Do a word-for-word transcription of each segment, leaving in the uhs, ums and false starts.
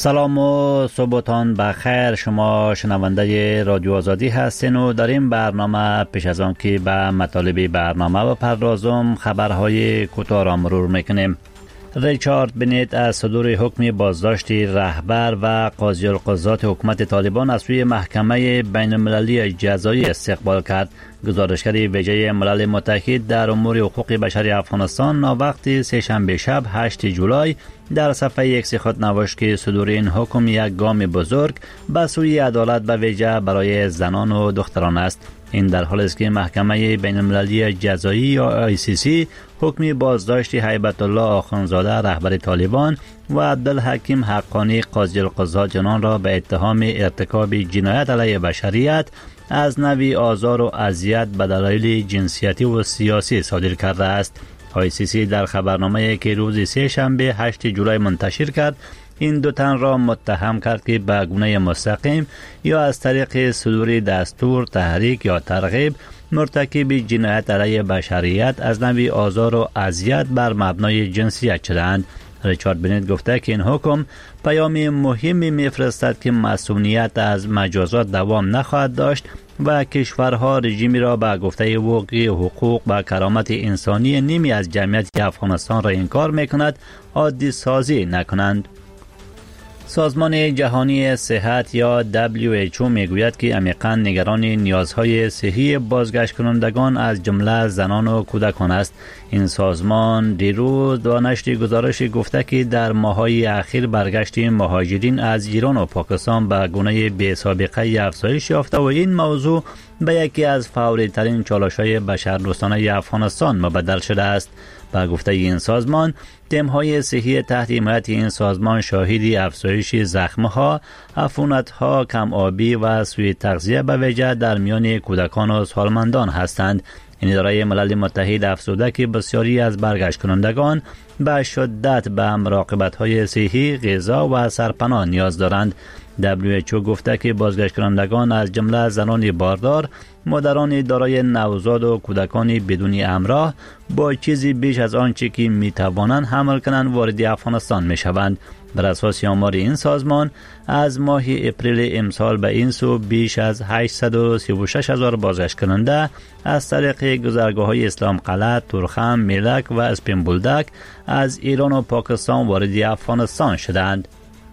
سلام و صبحتان بخیر. شما شنونده رادیو آزادی هستین و در این برنامه پیش از آن که به مطالب برنامه بپردازم خبرهای کوتاه را مرور میکنیم. ریچارد بنیت از صدور حکم بازداشت رهبر و قاضی القضات حکومت طالبان از سوی محکمه بین المللی جزایی استقبال کرد. گزارشگر ویژه ملل متحد در امور حقوق بشر افغانستان وقتی سه‌شنبه شب هشتم جولای در صفحه ایکس خود نوشت که صدور این حکم یک گام بزرگ به سوی عدالت به ویژه برای زنان و دختران است. این در حالی است که محکمه بین المللی جزایی یا آی سی سی حکم بازداشت هیبت الله آخوندزاده رهبر طالبان و عبدالحکیم حقانی قاضی القضات جنان را به اتهام ارتکاب جنایت علیه بشریت از نوع آزار و اذیت به دلایل جنسیتی و سیاسی صادر کرده است. آی سی سی در خبرنامه‌ای که روز سه شنبه هشتم جولای منتشر کرد این دو تن را متهم کرد که به گونه مستقیم یا از طریق صدور دستور، تحریک یا ترغیب مرتکب جنایت علیه بشریت از نوع آزار و اذیت بر مبنای جنسیت شدند. ریچارد بنیت گفته که این حکم پیام مهمی می‌فرستد که مسئولیت از مجازات دوام نخواهد داشت و کشورها رژیمی را به گفته وقوع حقوق و کرامت انسانی نیمی از جمعیت افغانستان را انکار می‌کند عادی سازی نکنند. سازمان جهانی صحت یا دبلیو اچ او میگوید که عمیقاً نگران نیازهای صحی بازگشت کنندگان از جمله زنان و کودکان است. این سازمان دیروز با نشر گزارش گفته که در ماه‌های اخیر برگشت مهاجرین از ایران و پاکستان به گونه بی سابقه افزایش یافته و این موضوع به یکی از فوری ترین چالش‌های بشردوستانه افغانستان مبدل شده است. با گفته این سازمان تیم‌های صحی تحت حمایت این سازمان شاهد افزایش زخم‌ها، عفونت‌ها، کم آبی و سوء تغذیه به ویژه در میان کودکان و سالمندان هستند. این اداره ملل متحد افزوده که بسیاری از برگشت کنندگان به شدت به مراقبت‌های صحی، غذا و سرپناه نیاز دارند. دبلیو اچ او گفته که بازگشت کنندگان از جمله زنان باردار، مادران دارای نوزاد و کودکان بدون همراه با چیزی بیش از آنچه که می توانند حمل کنند وارد افغانستان می شوند. بر اساس آمار این سازمان از ماه اپریل امسال به این سو بیش از هشتصد و سی و شش هزار بازگشت کننده از طریق گذرگاه‌های اسلام قلعه، تورخم، میلک و اسپین بولدک از ایران و پاکستان وارد افغانستان شدند.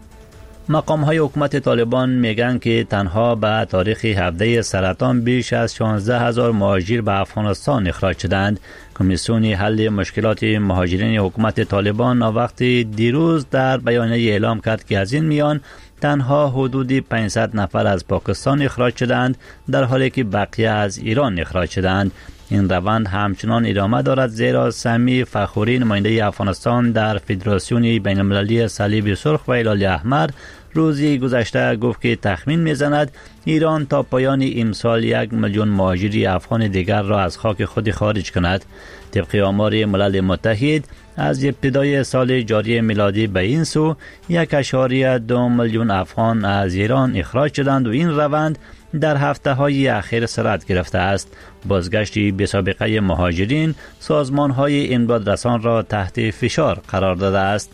مقام های حکومت طالبان میگن که تنها به تاریخ هفده سرطان بیش از شانزده هزار مهاجر به افغانستان اخراج شدند. کمیسیون حل مشکلات مهاجرین حکومت طالبان وقتی دیروز در بیانیه اعلام کرد که از این میان تنها حدود پانصد نفر از پاکستان اخراج شدند در حالی که بقیه از ایران اخراج شدند. این روند همچنان ادامه دارد زیرا سمی فخوری نماینده افغانستان در فدراسیون بین المللی صلیب سرخ و هلال احمر روزی گذشته گفت که تخمین میزند ایران تا پایان امسال یک میلیون مهاجر افغان دیگر را از خاک خود خارج کند. طبق آمار ملل متحد از ابتدای سال جاری میلادی به این سو یک اشاریه دو میلیون افغان از ایران اخراج شدند و این روند در هفته های اخیر سرعت گرفته است. بازگشت بی سابقه مهاجرین سازمان های امداد رسان را تحت فشار قرار داده است.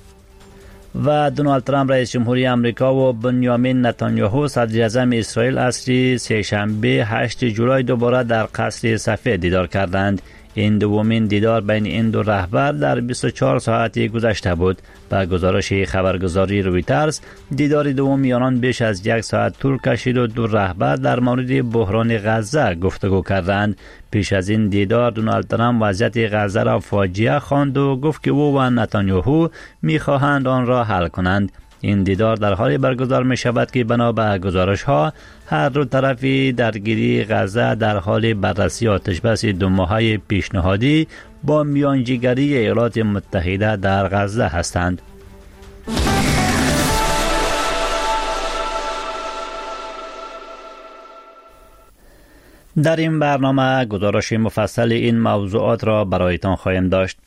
و دونالد ترامپ رئیس جمهوری آمریکا و بنیامین نتانیاهو صدر اعظم اسرائیل عصر سه‌شنبه هشتم جولای دوباره در قصر سفید دیدار کردند. این دومین دیدار بین این دو رهبر در بیست و چهار ساعتی گذشته بود. با گزارش خبرگزاری رویترز دیدار دوم میانان بیش از یک ساعت طول کشید و دو رهبر در مورد بحران غزه گفتگو کردند. پیش از این دیدار دونالد ترامپ وضعیت غزه را فاجعه خواند و گفت که او و نتانیاهو می‌خواهند آن را حل کنند. این دیدار در حالی برگزار می شود که بنا به گزارش ها هر دو طرفی درگیری غزه در حال بررسی آتشبس دو ماهه پیشنهادی با میانجیگری ایالات متحده در غزه هستند. در این برنامه گزارش مفصل این موضوعات را برایتان خواهیم داشت.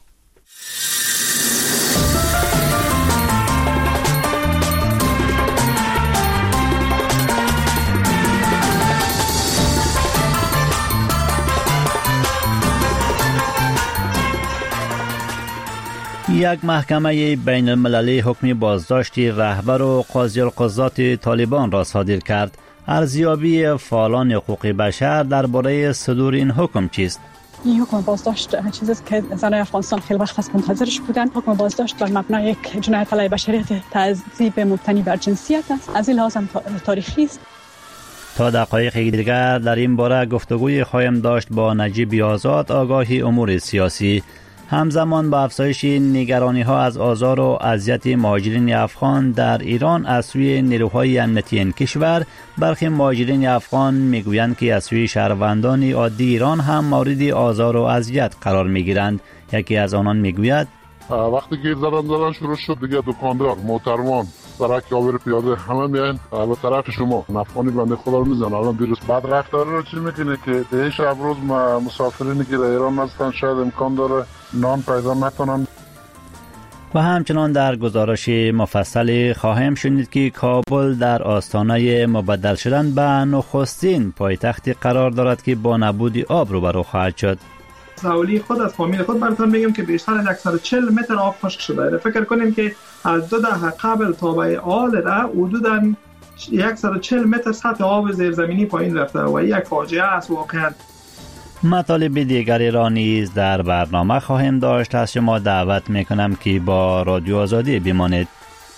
یک محکمه بین المللی حکم بازداشت رهبر و قاضی القضات طالبان را صادر کرد. ارزیابی فعالان حقوق بشر درباره صدور این حکم چیست؟ این حکم بازداشت چیزی است که زنان افغانستان خیلی وقت از منتظرش بودند. حکم بازداشت بر مبنای یک جنایت علیه بشریت تعذیب مبتنی بر جنسیت است. از این لحاظ هم تاریخی است. تا دقایق دیگر در این باره گفتگوی خواهیم داشت با نجیب آزاد، آگاهی امور سیاسی. همزمان با افزایش نگرانی ها از آزار و اذیت مهاجرین افغان در ایران از سوی نیروهای امنیتی این کشور، برخی مهاجرین افغان میگویند که از سوی شهروندان عادی ایران هم مورد آزار و اذیت قرار میگیرند. یکی از آنان میگوید وقتی که زدن زدن شروع شد دیگه دکاندار، محترمان، سرک یاور پیاده همه میان به طرف شما. افغانی بنده خدا رو میزنه. الان دیروز بعد رفتاری رو چی میکنه که ده شب روز مسافرینی که در ایران هستن شاید امکان داره نان پیدا نکنن. و همچنان در گزارش مفصلی خواهیم شنید که کابل در آستانه مبدل شدن به نخستین پایتختی قرار دارد که با نبود آب روبرو خواهد شد. سوالی خود از فامیل خود براتون میگم که بیشتر از صد و چهل متر آب خشک شده. فکر کنیم که از دو دهه قبل تا به حال را حدوداً صد و چهل متر سطح آب زیرزمینی پایین رفته و یک فاجعه است واقعا. مطالب دیگری را نیز در برنامه خواهیم داشت. از شما دعوت میکنم که با رادیو آزادی بمانید.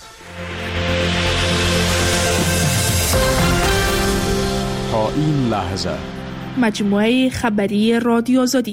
تا این لحظه مجموعه خبری رادیو آزادی.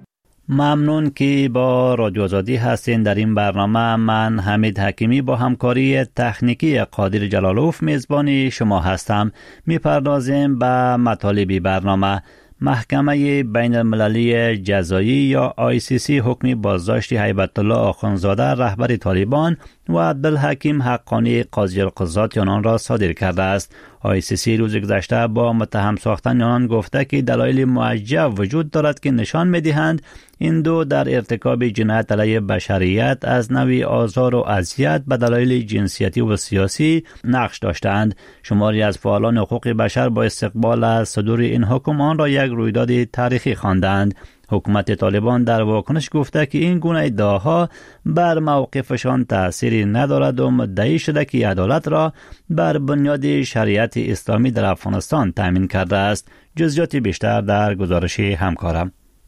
ممنون که با رادیو آزادی هستین. در این برنامه من حمید حکیمی با همکاری تکنیکی قادر جلالوف میزبان شما هستم. میپردازیم به مطالب برنامه. محکمه بین المللی جزایی یا آی سی سی حکم بازداشت هیبت الله آخوندزاده رهبر طالبان و عبدالحکیم حقانی قاضی القضات آنان را صادر کرده است. آی سی سی روز گذشته با متهم ساختن آنان گفته که دلایل موجب وجود دارد که نشان می‌دهند این دو در ارتکاب جنایت علیه بشریت از نوع آزار و اذیت به دلایل جنسیتی و سیاسی نقش داشتند. شماری از فعالان حقوق بشر با استقبال از صدور این حکم آن را یک رویداد تاریخی خواندند. حکومت طالبان در واکنش گفته که این گونه ادعاها بر موقفشان تأثیری ندارد و مدعی شده که عدالت را بر بنیاد شریعت اسلامی در افغانستان تامین کرده است. جزئیات بیشتر در گزارش همکارم.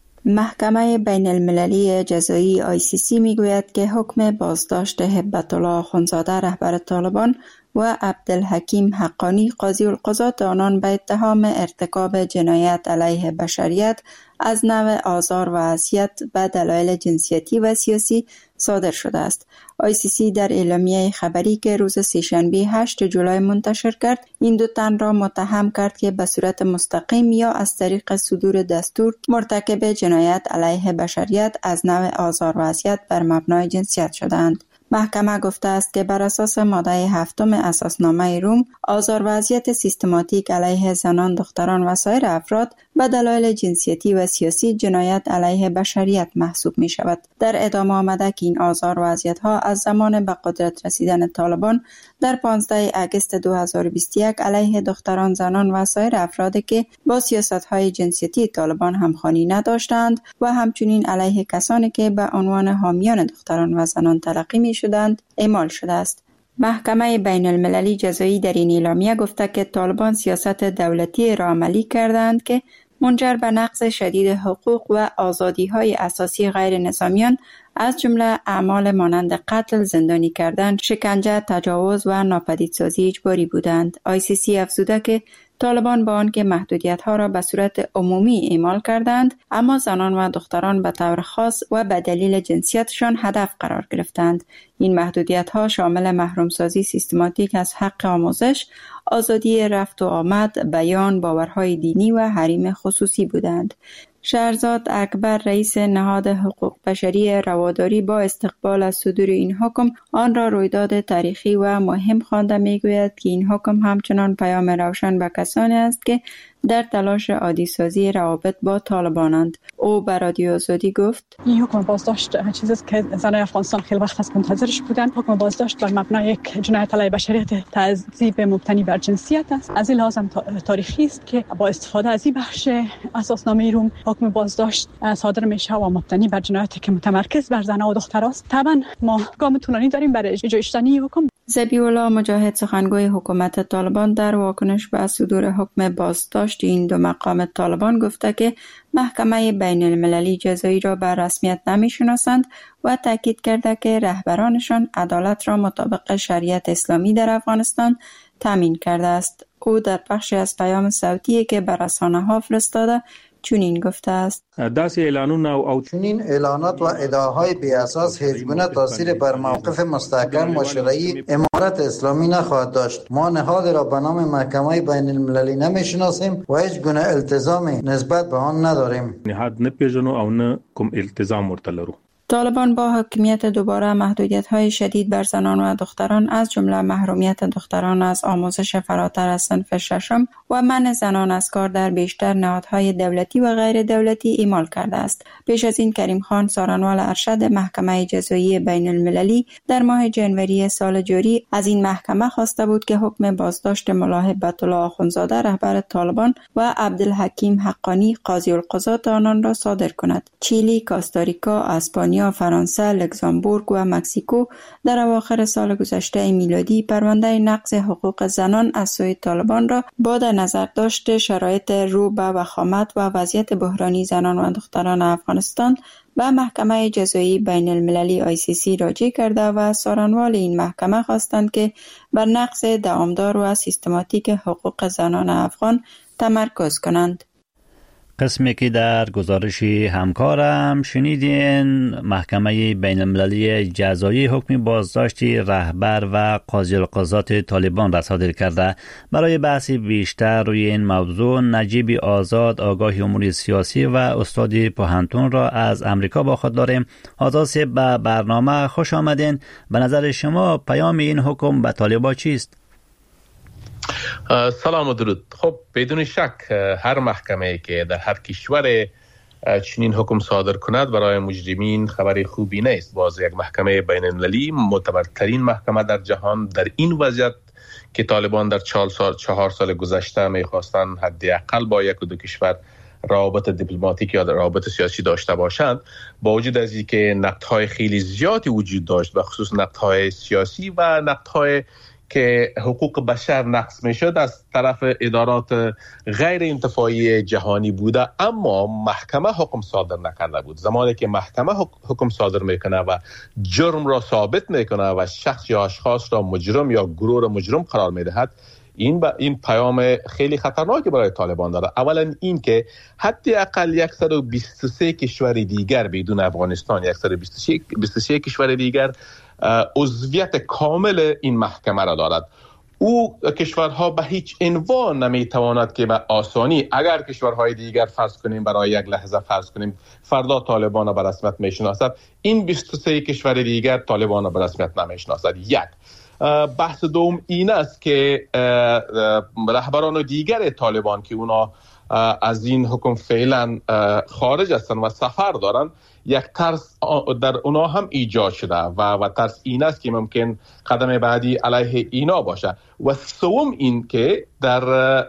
محکمه بین المللی جزایی آی سی سی میگوید که حکم بازداشت هیبت الله آخوندزاده رهبر طالبان و عبدالحکیم حقانی قاضی القضات آنان به اتهام ارتکاب جنایت علیه بشریت از نوع آزار و اذیت به دلایل جنسیتی و سیاسی صادر شده است. آی سی سی در اعلامیه خبری که روز سه‌شنبه هشتم جولای منتشر کرد، این دو تن را متهم کرد که به صورت مستقیم یا از طریق صدور دستور مرتکب جنایت علیه بشریت از نوع آزار و اذیت بر مبنای جنسیت شدند. محکمه گفته است که بر اساس ماده هفتم اساسنامه روم، آزار و اذیت سیستماتیک علیه زنان، دختران و سایر افراد به دلایل جنسیتی و سیاسی جنایت علیه بشریت محسوب می شود. در ادامه آمده که این آزار و اذیت ها از زمان به قدرت رسیدن طالبان در پانزده آگوست دو هزار و بیست و یک علیه دختران، زنان و سایر افرادی که با سیاست های جنسیتی طالبان همخوانی نداشتند و همچنین علیه کسانی که به عنوان حامیان دختران و زنان تلقی می شدند اعمال شده است. محکمه بین المللی جزایی در این اعلامیه گفته که طالبان سیاست دولتی را عملی کردند که منجر به نقض شدید حقوق و آزادی‌های اساسی غیر نظامیان از جمله اعمال مانند قتل، زندانی کردن، شکنجه، تجاوز و ناپدیدسازی اجباری بودند. آی سی سی افزوده که طالبان با آنکه محدودیت‌ها را به صورت عمومی اعمال کردند، اما زنان و دختران به طور خاص و به دلیل جنسیتشان هدف قرار گرفتند. این محدودیت‌ها شامل محرومسازی سیستماتیک از حق آموزش، آزادی رفت و آمد، بیان، باورهای دینی و حریم خصوصی بودند. شهرزاد اکبر، رئیس نهاد حقوق بشری رواداری، با استقبال از صدور این حکم آن را رویداد تاریخی و مهم خوانده میگوید که این حکم همچنان پیام روشن به کسانی است که در تلاش عادی سازی روابط با طالبانند. او به رادیو آزادی گفت: این حکم بازداشت چیزی است که زنان افغانستان خیلی وقت از منتظرش بودند. حکم بازداشت بر مبنای یک جنایت علیه بشریت تعذیب مبتنی بر جنسیت است. از این لحاظ تاریخی است که با استفاده از این بخش اساسنامه روم حکم بازداشت صادر میشه و مبتنی بر جنایتی که متمرکز بر زنان و دختراست. طبعا ما گام طولانی داریم برای اجرای شدن حکم. ذبیح الله مجاهد، سخنگوی حکومت طالبان، در واکنش به صدور حکم بازداشت این دو مقام طالبان گفته که محکمه بین المللی جزایی را به رسمیت نمی‌شناسند و تاکید کرده که رهبرانشان عدالت را مطابق شریعت اسلامی در افغانستان تامین کرده است. او در بخشی از پیام صوتی که به رسانه‌ها فرستاده چنین گفته است: داسې اعلانونه او چنین اعلانات و ادعاهای بی اساس هیچگونه تاثیر بر موقف مستحکم و شرعی امارت اسلامی نخواهد داشت. ما نهاد را به نام محکمه بین المللی نمیشناسیم و هیچ گونه التزامی نسبت به آن نداریم. نهاد نه پیژنو او نه کوم التزام ورته لرو. طالبان با حاکمیت دوباره محدودیت‌های شدید بر زنان و دختران از جمله محرومیت دختران از آموزش فراتر از صنف ششم و منع زنان از کار در بیشتر نهادهای دولتی و غیر دولتی اعمال کرده است. پیش از این کریم خان سارنوال ارشد محکمه جزایی بین المللی در ماه ژانویه سال جاری از این محکمه خواسته بود که حکم بازداشت ملا هبت الله آخونزاده رهبر طالبان و عبدالحکیم حقانی قاضی القضات آنان را صادر کند. چیلی، کاستاریکا، اسپانیا، فرانسه، لوکزامبورگ و مکزیکو در اواخر سال گذشته میلادی پرونده نقض حقوق زنان از سوی طالبان را با در نظر داشت شرایط رو به وخامت و وضعیت بحرانی زنان و دختران افغانستان و محکمه جزایی بین المللی آی سی سی راجع کرده و سارنوال این محکمه خواستند که بر نقض دوامدار و سیستماتیک حقوق زنان افغان تمرکز کنند. قسمی که در گزارش همکارم شنیدین، محکمه بین المللی جزایی حکم بازداشت رهبر و قاضی القضات طالبان را صادر کرده. برای بحثی بیشتر روی این موضوع نجیب آزاد، آگاه امور سیاسی و استاد پوهنتون را از امریکا با خود داریم. آزاد به برنامه خوش آمدین. به نظر شما پیام این حکم به طالبان چیست؟ سلام و درود. خب بدون شک هر محکمه که در هر کشور چنین حکم صادر کند برای مجرمین خبر خوبی نیست. باز یک محکمه بین المللی، معتبرترین محکمه در جهان، در این وضعیت که طالبان در چهار سال چهار سال گذشته میخواستن حداقل با یک و دو کشور روابط دیپلماتیک یا روابط سیاسی داشته باشند، با وجود از اینکه نقدهای خیلی زیادی وجود داشت و خصوص نقدهای سیاسی و نقدهای که حقوق بشر نقض میشد از طرف ادارات غیر انتفاعی جهانی بوده، اما محکمه حکم صادر نکرده بود. زمانی که محکمه حکم صادر میکنه و جرم را ثابت میکنه و شخص یا اشخاص را مجرم یا گروه را مجرم قرار میدهد، این با این پیام خیلی خطرناکی برای طالبان داره. اولا این که حداقل صد و بیست و سه کشور دیگر بدون افغانستان، صد و بیست و سه کشور دیگر عضویت کامل این محکمه را دارد. او کشورها به هیچ عنوان نمیتواند که به آسانی، اگر کشورهای دیگر فرض کنیم برای یک لحظه فرض کنیم فردا طالبان را به رسمیت میشناسد، این بیست و سه کشور دیگر طالبان را به رسمیت نمیشناسد. یک بحث دوم این است که رهبران دیگر طالبان که اونا از این حکم فعلا خارج هستند و سفر دارند، یک ترس در اونا هم ایجاد شده و و ترس این است که ممکن قدم بعدی علیه اینا باشه. و سوم این که در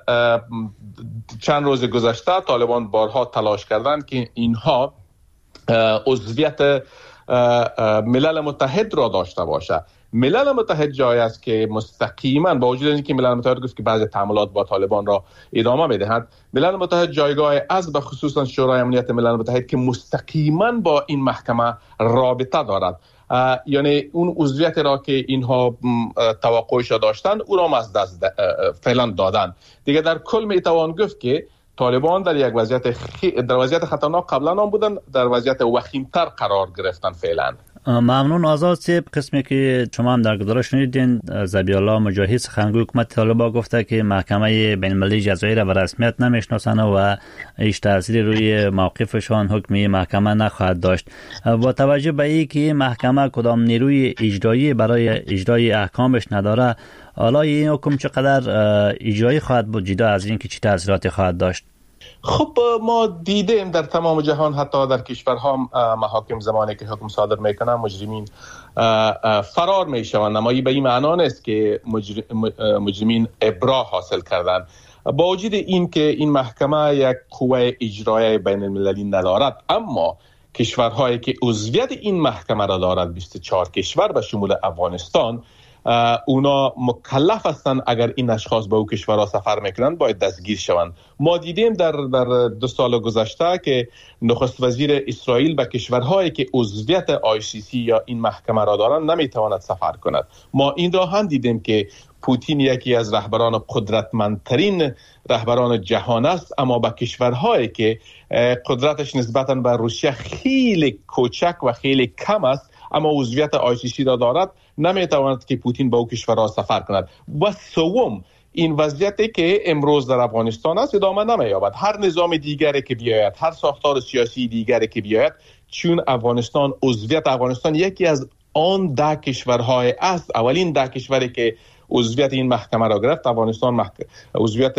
چند روز گذشته طالبان بارها تلاش کردند که اینها عضویت ملل متحد را داشته باشه. ملل متحد جایی است که مستقیما با وجود اینکه ملل متحد گفت که بعضی تعاملات با طالبان را ادامه میدهند، ملل متحد جایگاه از به خصوصا شورای امنیت ملل متحد که مستقیما با این محکمه رابطه دارد، یعنی اون عضویت را که اینها توقعش داشتند او را از دست فعلا دادن. دیگه در کل میتوان گفت که طالبان در یک وضعیت خ... در وضعیت خطرناک قبلا هم بودن، در وضعیت وخیمتر قرار گرفتن فعلا. ممنون آزاد صاحب. قسمی که شما هم در گزارش شنیدین، ذبیح الله مجاهد سخنگوی حکومت طالبان گفته که محکمه بین المللی جزایی را به رسمیت نمیشناسند و هیچ تأثیری روی موقفشان حکمی محکمه نخواهد داشت. با توجه به اینکه محکمه کدام نیروی اجرایی برای اجرای احکامش نداره، حالا این حکم چقدر اجرایی خواهد بود جدا از اینکه چه تأثیراتی خواهد داشت؟ خب ما دیدیم در تمام جهان، حتی در کشورها محاکم زمانی که حکم صادر میکنن مجرمین فرار میشوند، اما این به این معنا نیست که مجرمین ابرا حاصل کردن. با وجود این که این محکمه یک قوه اجرایی بین المللی ندارد، اما کشورهایی که عضویت این محکمه را دارد، بیست و چهار کشور به شمول افغانستان، اونا مکلف هستند اگر این اشخاص به او کشورها سفر میکنند باید دستگیر شوند. ما دیدیم در در دو سال گذشته که نخست وزیر اسرائیل به کشورهایی که عضویت آی سی سی یا این محکمه را دارند نمیتواند سفر کند. ما این را هم دیدیم که پوتین یکی از رهبران قدرتمندترین رهبران جهان است، اما به کشورهایی که قدرتش نسبتاً به روسیه خیلی کوچک و خیلی کم است اما عضویت آی سی سی را دارد، نمیتواند که پوتین با او کشورها سفر کند. و سوم، این وضعیتی که امروز در افغانستان است ادامه نمی‌یابد. هر نظام دیگری که بیاید، هر ساختار سیاسی دیگری که بیاید، چون افغانستان عضویت افغانستان یکی از آن ده کشورهای است، اولین ده کشوری که عضویت این محکمه را گرفت، افغانستان محک... عضویت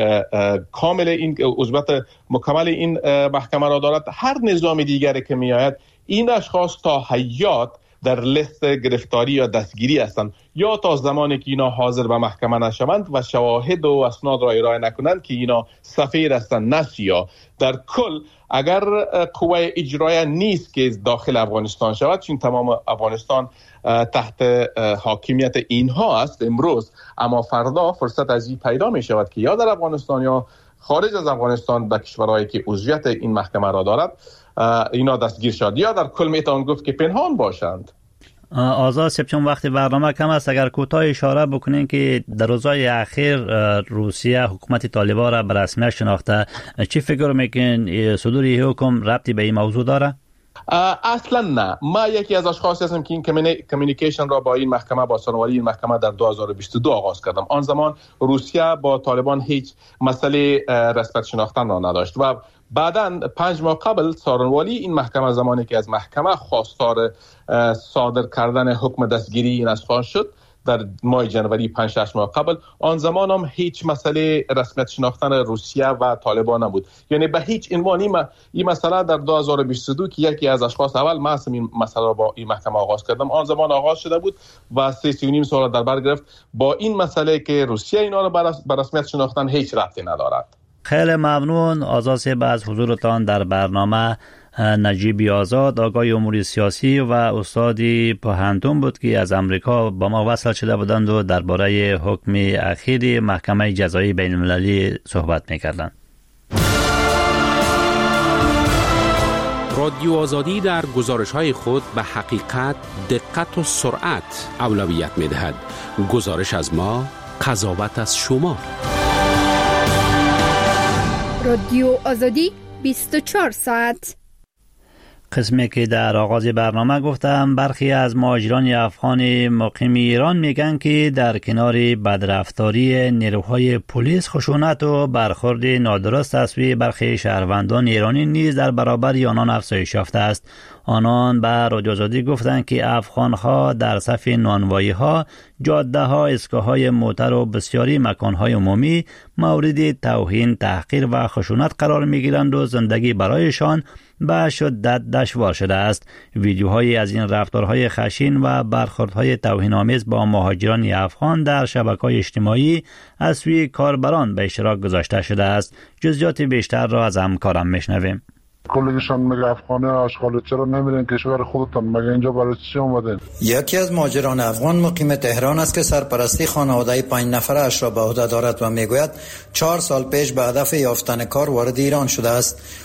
کامل این عضویت مکمل این محکمه را دارد. هر نظام دیگری که میآید، این اشخاص تا حیات در لیست گرفتاری یا دستگیری هستند، یا تا زمانی که اینا حاضر به محکمه نشوند و شواهد و اسناد را ارائه نکنند که اینا سفید هستند نه سیاه. در کل اگر قوه اجرایی نیست که داخل افغانستان شود، چون تمام افغانستان تحت حاکمیت اینها است امروز، اما فردا فرصت از این پیدا می شود که یا در افغانستان یا خارج از افغانستان به کشورهایی که عضویت این محکمه را دارد اینا دستگیر شد، یا در کل میتوان گفت که پنهان باشند. آزاد صاحب، چون وقت برنامه کم است، اگر کوتاه اشاره بکنین که در روزهای اخیر روسیه حکومت طالبان را به رسمیت شناخته، چی فکر میکنین صدور این حکم ربطی به این موضوع داره؟ اصلا نه. ما یکی از اشخاصی هستم که این کمیونیکیشن را با این محکمه، با سانواری این محکمه در دو هزار و بیست و دو آغاز کردم. آن زمان روسیه با طالبان هیچ مسئله رسمیت شناختن را نداشت و بعداً پنج ماه قبل سارنوالی این محکمه زمانی که از محکمه خواستار صادر کردن حکم دستگیری این اشخاص شد در ماه جنوری پنج شش ماه قبل، آن زمان هم هیچ مسئله رسمیت شناختن روسیه و طالبان نبود. یعنی به هیچ عنوان این مسئله در دو هزار و بیست و دو که یکی از اشخاص اول ما این مسئله را با این محکمه آغاز کردم، آن زمان آغاز شده بود و سه سی و نیم سال در بر گرفت. با این مسئله که روسیه اینا را به رسمیت شناختن هیچ ربطی ندارد. خیلی ممنون آزاد صاحب از حضورتان در برنامه. نجیبی آزاد، آقای امور سیاسی و استادی پوهنتون بود که از امریکا با ما وصل شده بودند و درباره حکم اخیر محکمه جزایی بین المللی صحبت می‌کردند. رادیو آزادی در گزارش‌های خود به حقیقت، دقت و سرعت اولویت می‌دهد. گزارش از ما، قضاوت از شما. رادیو آزادی بیست و چهار ساعت. قسمی که در آغاز برنامه گفتم، برخی از مهاجران افغان مقیم ایران میگن که در کنار بدرفتاری نیروهای پلیس، خشونت و برخورد نادرست از سوی برخی شهروندان ایرانی نیز در برابر آنان افزایش یافته است. آنان به رادیو آزادی گفتند که افغان‌ها در صف نانوایی‌ها، جاده‌ها، ایستگاه‌های موتر و بسیاری مکان‌های عمومی مورد توهین، تحقیر و خشونت قرار می‌گیرند و زندگی برایشان به شدت دشوار شده است. ویدیوهایی از این رفتارهای خشن و برخوردهای توهین‌آمیز با مهاجران افغان در شبکه‌های اجتماعی از سوی کاربران به اشتراک گذاشته شده است. جزئیات بیشتر را از همکارم میشنویم. کلگشان میگه افغانی اشغال، چرا نمیرین کشور خودتان؟ مگه اینجا برای چی اومدین؟ یکی از مهاجران افغان مقیم تهران است که سرپرستی خانواده پنج نفره اش را به عهده دارد و میگوید چهار سال پیش به هدف یافتن کار وارد ایران شده است.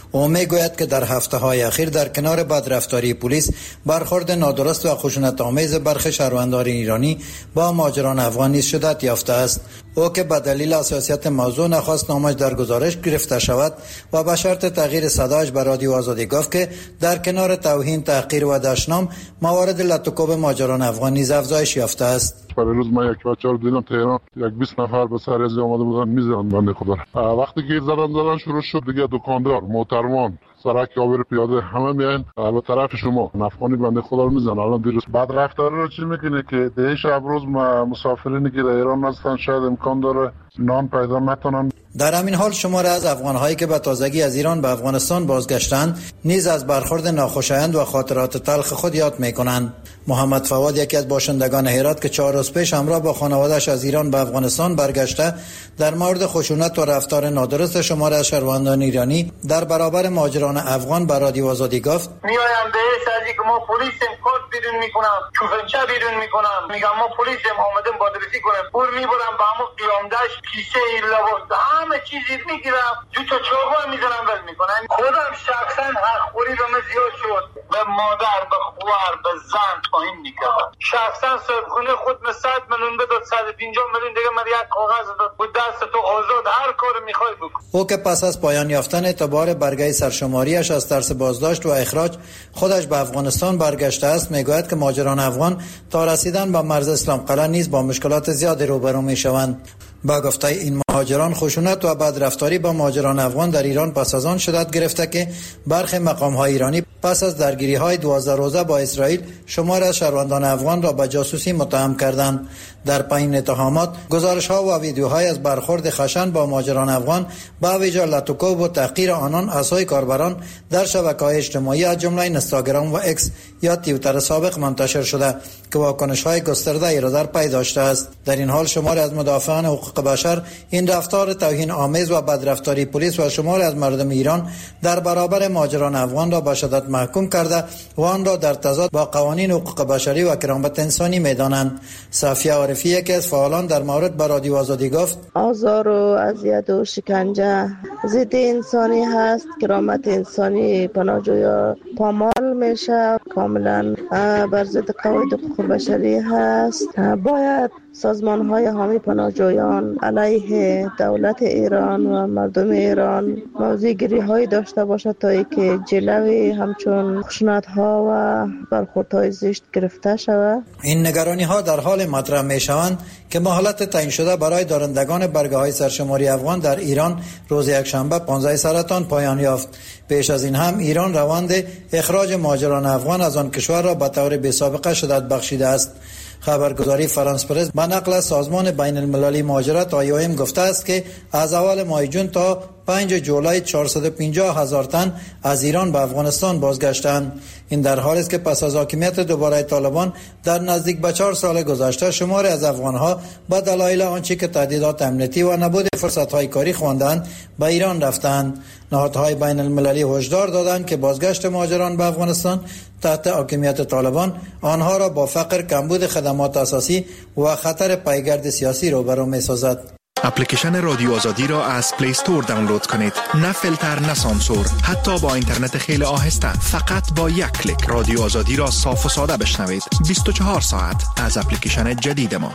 او میگوید که در هفته های اخیر در کنار بدرفتاری پلیس برخورد نادرست و خشونت آمیز برخی شهروندان ایرانی با مهاجران افغان نیز شدت یافته است. او که به دلیل حساسیت موضوع نخواست نامش در گزارش گرفته شود و به شرط تغییر صدایش به رادیو آزادی گفت که در کنار توهین، تحقیر و دشنام موارد لطوکوب مهاجران افغان نیز افزایش یافته است. برای روز من یک بچه رو دیدم تهران، یک بیست نفر به سر ازی آمده بودن میزدن بنده خدا. وقتی که زدن زدن شروع شد دیگه دکاندار، محترمان، سرک یاور پیاده همه میان به طرف شما نفخانی بنده خدا رو میزنن. الان دیروز بعد رفتار رو چی میکنه که ده شب روز مسافرینی که در ایران هستن شاید امکان داره نان پیدا نکنن. در همین حال شماره از افغان‌هایی که به تازگی از ایران به افغانستان بازگشتند نیز از برخورد ناخوشایند و خاطرات تلخ خود یاد می‌کنند. محمد فواد یکی از باشندگان هرات که چهار روز پیش همراه با خانواده‌اش از ایران به افغانستان برگشته در مورد خشونت و رفتار نادرست شماره از شهروندان ایرانی در برابر مهاجران افغان به رادیو آزادی گفت: میایم به سازی که ما پلیسیم، کارت بیرون میکنم، چوفنچه بیرون میکنم، میگم ما پلیسیم، آمدیم بادرسی کنیم، پول میبرم با همون قیامدش کیسه لباس همه چیزی میگیرم، دو تا چاقو میزنم ول میکنم. خودم شخصا حق خوری به من زیاد شد، به مادر، به خواهر، به زن پایین میکردم. شخصا صاحبخونه خود من صد میلیون بداد، صد و پنجاه میلیون دیگه من یک کاغذ داد بود دست تو آزاد هر کار میخوای بکن. او که پس از پایان یافتن اعتبار برگه سرشماریش از ترس بازداشت و اخراج خودش به افغانستان برگشته است، میگوید که مهاجران افغان تا رسیدن به مرز اسلام قلعه نیز با مشکلات زیادی روبرو میشوند. با گفته این مهاجران خشونت و بدرفتاری با مهاجران افغان در ایران پس از آن شدت گرفته که برخی مقام‌های ایرانی پس از درگیری‌های دوازده روزه با اسرائیل شمار از شهروندان افغان را به جاسوسی متهم کردند. در پایین اتهامات گزارش‌ها و ویدیوهای از برخورد خشن با مهاجران افغان با ویژه لطوکوب و تحقیر آنان اسای کاربران در شبکه‌های اجتماعی از جمله اینستاگرام و اکس یا توییتر سابق منتشر شده که واکنش‌های گسترده‌ای را در پی داشته است. در این حال شمار از مدافعان حقوق بشر این رفتار توهین آمیز و بدرفتاری پلیس و شمار از مردم ایران در برابر مهاجران افغان را به شدت محکوم کرده و آن را در تضاد با قوانین حقوق بشری و کرامت انسانی می‌دانند. صافیه عارفی یکی از فعالان در مورد به رادیو آزادی گفت: آزار و اذیت و شکنجه ضد انسانی هست، کرامت انسانی پناهجویا پامال میشه، کاملا بر ضد قواعد حقوق بشری هست. باید سازمان های حامی پناهجویان علیه دولت ایران و مردم ایران موضوع گیری های داشته باشد تا ای که جلوی همچون خشونت ها و برخورد های زشت گرفته شود. این نگرانی ها در حال مطرح می شوند که مهلت تعیین شده برای دارندگان برگه های سرشماری افغان در ایران روز یکشنبه پانزده سرطان پایان یافت. پیش از این هم ایران روند اخراج مهاجران افغان از آن کشور را به طور بی سابقه شدت بخشیده است. خبرگزاری فرانس پرس به نقل از سازمان بین المللی مهاجرت آی او ام گفته است که از اول ماه جون تا پنجم جولای چهارصد و پنجاه هزار تن از ایران به افغانستان بازگشتند. این در حالی است که پس از حاکمیت دوباره طالبان در نزدیک به چهار سال گذشته شمار از افغانها به دلایل آنچه که تهدیدات امنیتی و نبود فرصت‌های کاری خواندند به ایران رفتند. نهادهای بین المللی هشدار دادند که بازگشت مهاجران به افغانستان تحت حاکمیت طالبان آنها را با فقر، کمبود خدمات اساسی و خطر پیگرد سیاسی روبرو می‌سازد. اپلیکیشن رادیو آزادی را از پلی استور دانلود کنید. نه فیلتر، نه سانسور، حتی با اینترنت خیلی آهسته. فقط با یک کلیک رادیو آزادی را صاف و ساده بشنوید. بیست و چهار ساعت از اپلیکیشن جدید ما.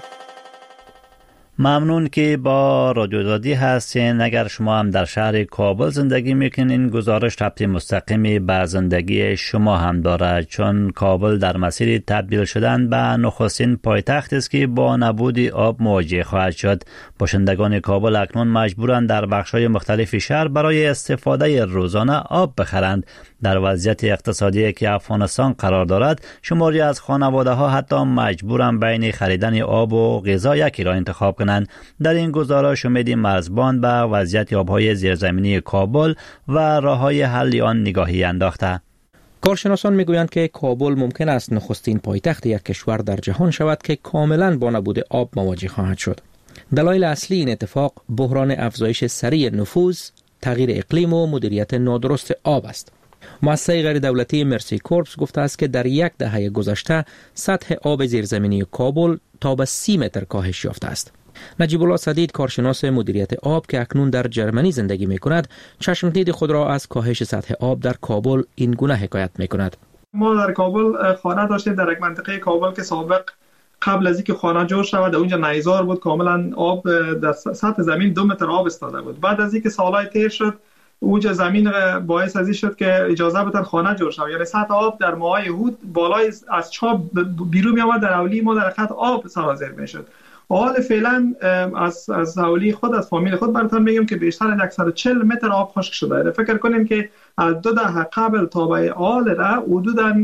ممنون که با رادیو آزادی هستین. اگر شما هم در شهر کابل زندگی میکنین گزارش ربط مستقیمی به زندگی شما هم دارد، چون کابل در مسیر تبدیل شدن به نخستین پایتخت است که با نبود آب مواجه خواهد شد. باشندگان کابل اکنون مجبورند در بخش‌های مختلف شهر برای استفاده روزانه آب بخرند. در وضعیت اقتصادی که افغانستان قرار دارد، شماری از خانواده‌ها حتی مجبورند بین خریدن آب و غذا یکی را انتخاب کنند. در این گزارش امید مرزبان به وضعیت آب‌های زیرزمینی کابل و راه‌های حل آن نگاهی انداخته. کارشناسان میگویند که کابل ممکن است نخستین پایتخت یک کشور در جهان شود که کاملاً با نبود آب مواجه خواهد شد. دلایل اصلی این اتفاق بحران افزایش سریع نفوذ، تغییر اقلیم و مدیریت نادرست آب است. مؤسسه غیر دولتی مرسی کورپس گفته است که در یک دهه گذشته سطح آب زیرزمینی کابل تا به سی متر کاهش یافته است. نجیب الله سدید، کارشناس مدیریت آب که اکنون در جرمنی زندگی می کند، چشمدید خود را از کاهش سطح آب در کابل این گونه حکایت می کند. ما در کابل خانه داشتیم، در یک منطقه کابل که سابق قبل از اینکه خانه جور شود اونجا نیزار بود، کاملا آب در سطح زمین دو متر آب استاده بود. بعد از اینکه سالهای تیر شد اونجا زمین باعث ازی شد که اجازه بدن خانه جور شود، یعنی سطح آب در ماهای هود بالای از چاب بیرون می آمد، در اولی ما در خط آب سرازیر می شد. حال فعلا از از حوالی خود از فامیل خود براتون میگم که بیشتر از صد و چهل متر آب خشک شده. فکر کنیم که از دو دهه قبل تا به حال را حدوداً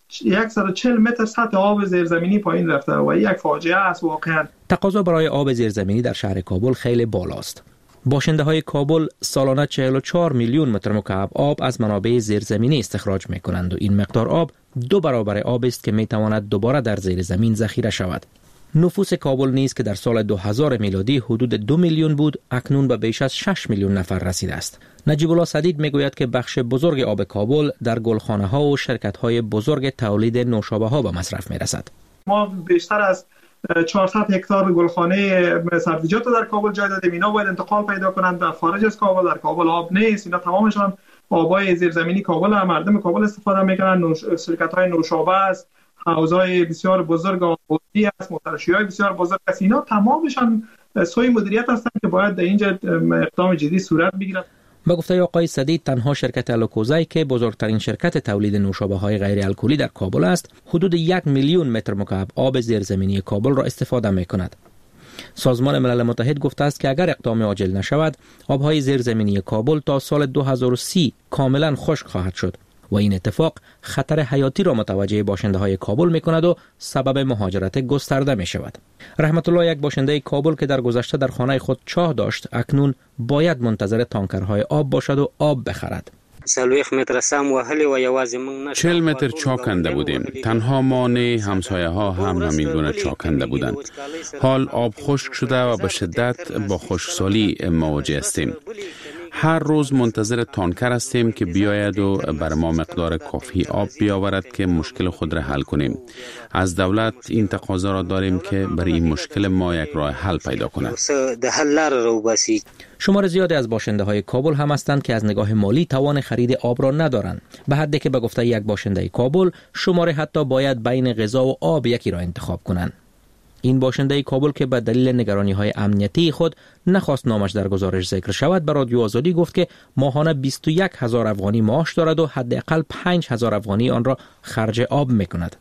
صد و چهل متر سطح آب زیرزمینی پایین رفته و یک فاجعه است واقعا. تقاضا برای آب زیرزمینی در شهر کابل خیلی بالاست. باشنده های کابل سالانه چهل و چهار میلیون متر مکعب آب از منابع زیرزمینی استخراج می کنند و این مقدار آب دو برابر آب است که می تواند دوباره در زیر زمین ذخیره شود. نفوس کابل نیز که در سال دو هزار میلادی حدود دو میلیون بود، اکنون به بیش از شش میلیون نفر رسیده است. نجیب الله سدید میگوید که بخش بزرگ آب کابل در گلخانه ها و شرکت های بزرگ تولید نوشابه ها به مصرف می رسد. ما بیشتر از چهارصد هکتار گلخانه سبزیجات در کابل جای دادیم. اینا باید انتقال پیدا کنند به خارج از کابل. در کابل آب نیست. اینا تمامشان آبای زیرزمینی کابل هم. مردم کابل استفاده میکنن. نوش... شرکت های نوشابه است، حوضای بسیار بزرگ آبی است، مترشی‌های بسیار بزرگ است. اینا تمامشان سوی مدیریت هستند که باید در اینجا اقدام جدی صورت بگیرد. با گفته آقای سدید، تنها شرکت الوکوزای که بزرگترین شرکت تولید نوشابه های غیر الکلی در کابل است، حدود یک میلیون متر مکعب آب زیرزمینی کابل را استفاده می کند. سازمان ملل متحد گفته است که اگر اقدام عاجل نشود، آبهای زیرزمینی کابل تا سال دو هزار و سی کاملا خشک خواهد شد و این اتفاق خطر حیاتی را متوجه باشنده های کابل می کند و سبب مهاجرت گسترده می شود. رحمت الله، یک باشنده کابل که در گذشته در خانه خود چاه داشت، اکنون باید منتظر تانکرهای آب باشد و آب بخرد. چهل متر چاه کنده بودیم. تنها ما نه، همسایه ها هم همین گونه چاه کنده بودند. حال آب خشک شده و به شدت با خشکسالی مواجه هستیم. هر روز منتظر تانکر هستیم که بیاید و بر ما مقدار کافی آب بیاورد که مشکل خود را حل کنیم. از دولت این تقاضا را داریم که برای این مشکل ما یک راه حل پیدا کند. شمار زیادی از باشنده های کابل هم هستند که از نگاه مالی توان خرید آب را ندارند، به حدی که به گفته یک باشنده کابل شماره حتی باید بین غذا و آب یکی را انتخاب کنند. این باشنده کابل که به دلیل نگرانی های امنیتی خود نخواست نامش در گزارش ذکر شود، به رادیو آزادی گفت که ماهانه بیست و یک هزار افغانی معاش دارد و حداقل پنج هزار افغانی آن را خرج آب میکند.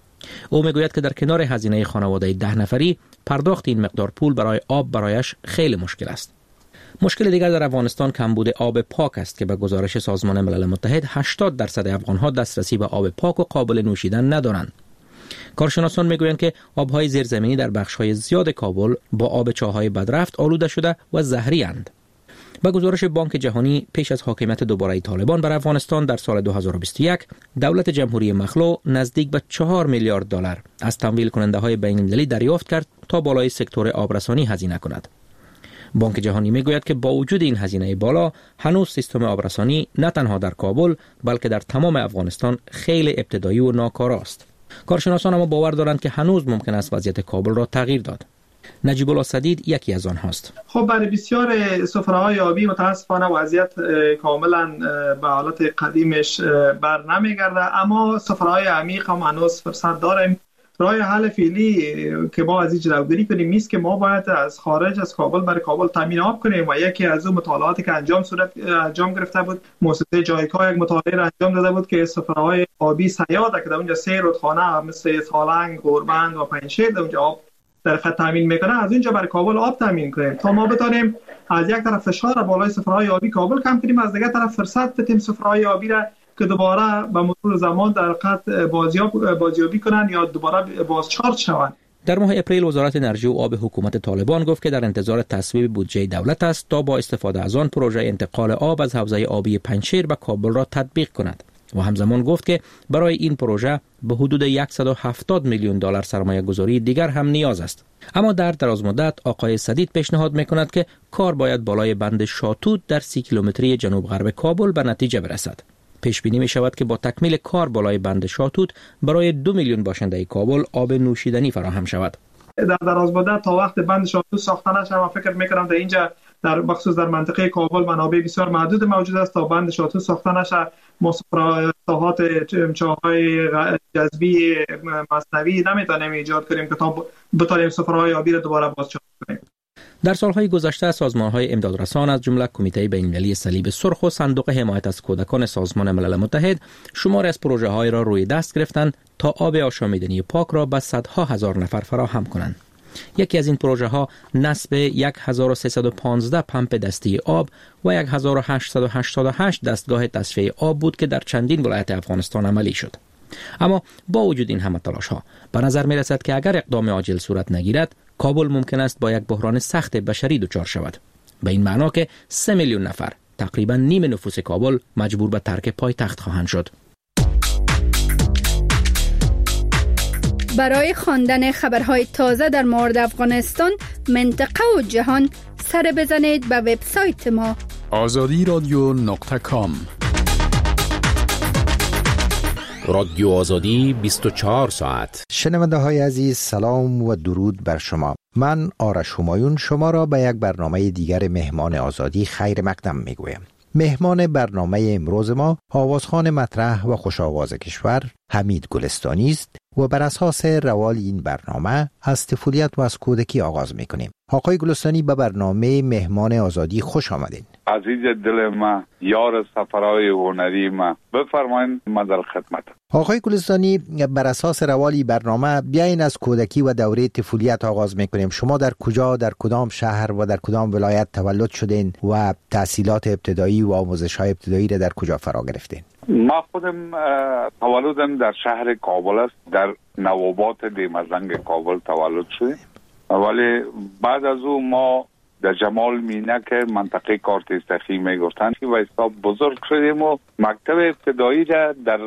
او میگوید که در کنار هزینه خانواده ده نفری، پرداخت این مقدار پول برای آب برایش خیلی مشکل است. مشکل دیگر در افغانستان کمبود آب پاک است که به گزارش سازمان ملل متحد هشتاد درصد افغان‌ها دسترسی به آب پاک و قابل نوشیدن ندارند. کارشناسان میگویند که آبهای زیرزمینی در بخش‌های زیاد کابل با آب چاه‌های بدرفت آلوده شده و زهری اند. با گزارش بانک جهانی، پیش از حاکمیت دوباره طالبان بر افغانستان در سال دو هزار و بیست و یک، دولت جمهوری مخلوع نزدیک به چهار میلیارد دلار از تمویل کننده های بین‌المللی دریافت کرد تا بالای سکتور آبرسانی هزینه کند. بانک جهانی میگوید که با وجود این هزینه بالا، هنوز سیستم آبرسانی نه تنها در کابل بلکه در تمام افغانستان خیلی ابتدایی و ناکارا است. کارشناسان اما باور دارند که هنوز ممکن است وضعیت کابل را تغییر داد. نجیب الله سدید یکی از آنهاست. خب برای بسیار سفره‌های آبی متاسفانه وضعیت کاملا به حالت قدیمش بر نمیگرده، اما سفره‌های عمیق هم هنوز فرصت داریم. راه حل فعلی که ما از این جلوگیری کنیم نیست که ما باید از خارج از کابل برای کابل تامین آب کنیم و یکی از اون مطالعاتی که انجام صورت انجام گرفته بود، مؤسسه جایکا یک مطالعه را انجام داده بود که سفره‌های آبی سیاده که در اونجا سه رودخانه مثل سالنگ، گوربند و پنجشیر در اونجا آب در خط تامین میکنه، از اونجا برای کابل آب تامین کنیم تا ما بتونیم از یک طرف فشار بالای سفره‌های آبی کابل کم کنیم، از دیگر طرف فرصت بدیم سفره‌های آبی را که دوباره به مرور زمان در خط بازیاب بازیابی کنند یا دوباره بازچارج شوند. در ماه اپریل وزارت انرژی و آب حکومت طالبان گفت که در انتظار تصویب بودجه دولت است تا با استفاده از آن پروژه انتقال آب از حوزه آبی پنجشیر به کابل را تطبیق کند و همزمان گفت که برای این پروژه به حدود صد و هفتاد میلیون دلار سرمایه گذاری دیگر هم نیاز است. اما در دراز مدت آقای سدید پیشنهاد میکند که کار باید بالای بند شاتوت در سی کیلومتری جنوب غرب کابل به نتیجه برسد. پیش بینی می شود که با تکمیل کار بالای بند شاتوت برای دو میلیون باشنده کابل آب نوشیدنی فراهم شود. در دراز مدت تا وقت بند شاتو ساخته نشه، من فکر میکنم در اینجا در مخصوص در منطقه کابل منابع بسیار محدود موجود است. تا بند شاتو ساخته نشه مسافرات چاهای جذبی مصنوعی نمیتونیم ایجاد کنیم که تا بتونیم سفرهای آبی را دوباره بازشاد کنیم. در سالهای گذشته سازمان‌های امدادرسان از جمله کمیته بین‌المللی صلیب سرخ و صندوق حمایت از کودکان سازمان ملل متحد شمار از پروژه‌های را روی دست گرفتند تا آب آشامیدنی پاک را به صدها هزار نفر فراهم کنند. یکی از این پروژه ها نصب هزار و سیصد و پانزده پمپ دستی آب و هزار و هشتصد و هشتاد و هشت دستگاه تصفیه آب بود که در چندین ولایت افغانستان عملی شد. اما با وجود این همه تلاش ها به نظر می رسد که اگر اقدام عاجل صورت نگیرد کابل ممکن است با یک بحران سخت بشری دچار شود. به این معنا که سه میلیون نفر، تقریبا نیم نفوس کابل، مجبور به ترک پایتخت خواهند شد. برای خواندن خبرهای تازه در مورد افغانستان، منطقه و جهان سر بزنید به وبسایت ما آزادی رادیو نقطه کام. رادیو آزادی بیست و چهار ساعت. شنونده های عزیز، سلام و درود بر شما. من آرش همایون شما را به یک برنامه دیگر مهمان آزادی خیر مقدم می گویم. مهمان برنامه امروز ما آوازخوان مطرح و خوش آواز کشور حمید گلستانی است و بر اساس روال این برنامه از طفولیت و از کودکی آغاز میکنیم. آقای گلستانی به برنامه مهمان آزادی خوش آمدین. عزیز دل ما، یار سفرهای هنری ما، بفرمایید ما در خدمت. آقای گلستانی، بر اساس روالی برنامه بیاین از کودکی و دوره طفولیت آغاز میکنیم. شما در کجا، در کدام شهر و در کدام ولایت تولد شدین و تحصیلات ابتدایی و آموزش های ابتدایی را در کجا فرا گرفتین؟ ما خودم تولدم در شهر کابل است، در نوابات دیمزنگ کابل تولد شدیم، ولی بعد از او ما در جمال مینه که منطقه کارتستخی میگفتن و حساب بزرگ شدیم و مکتب ابتدایی را در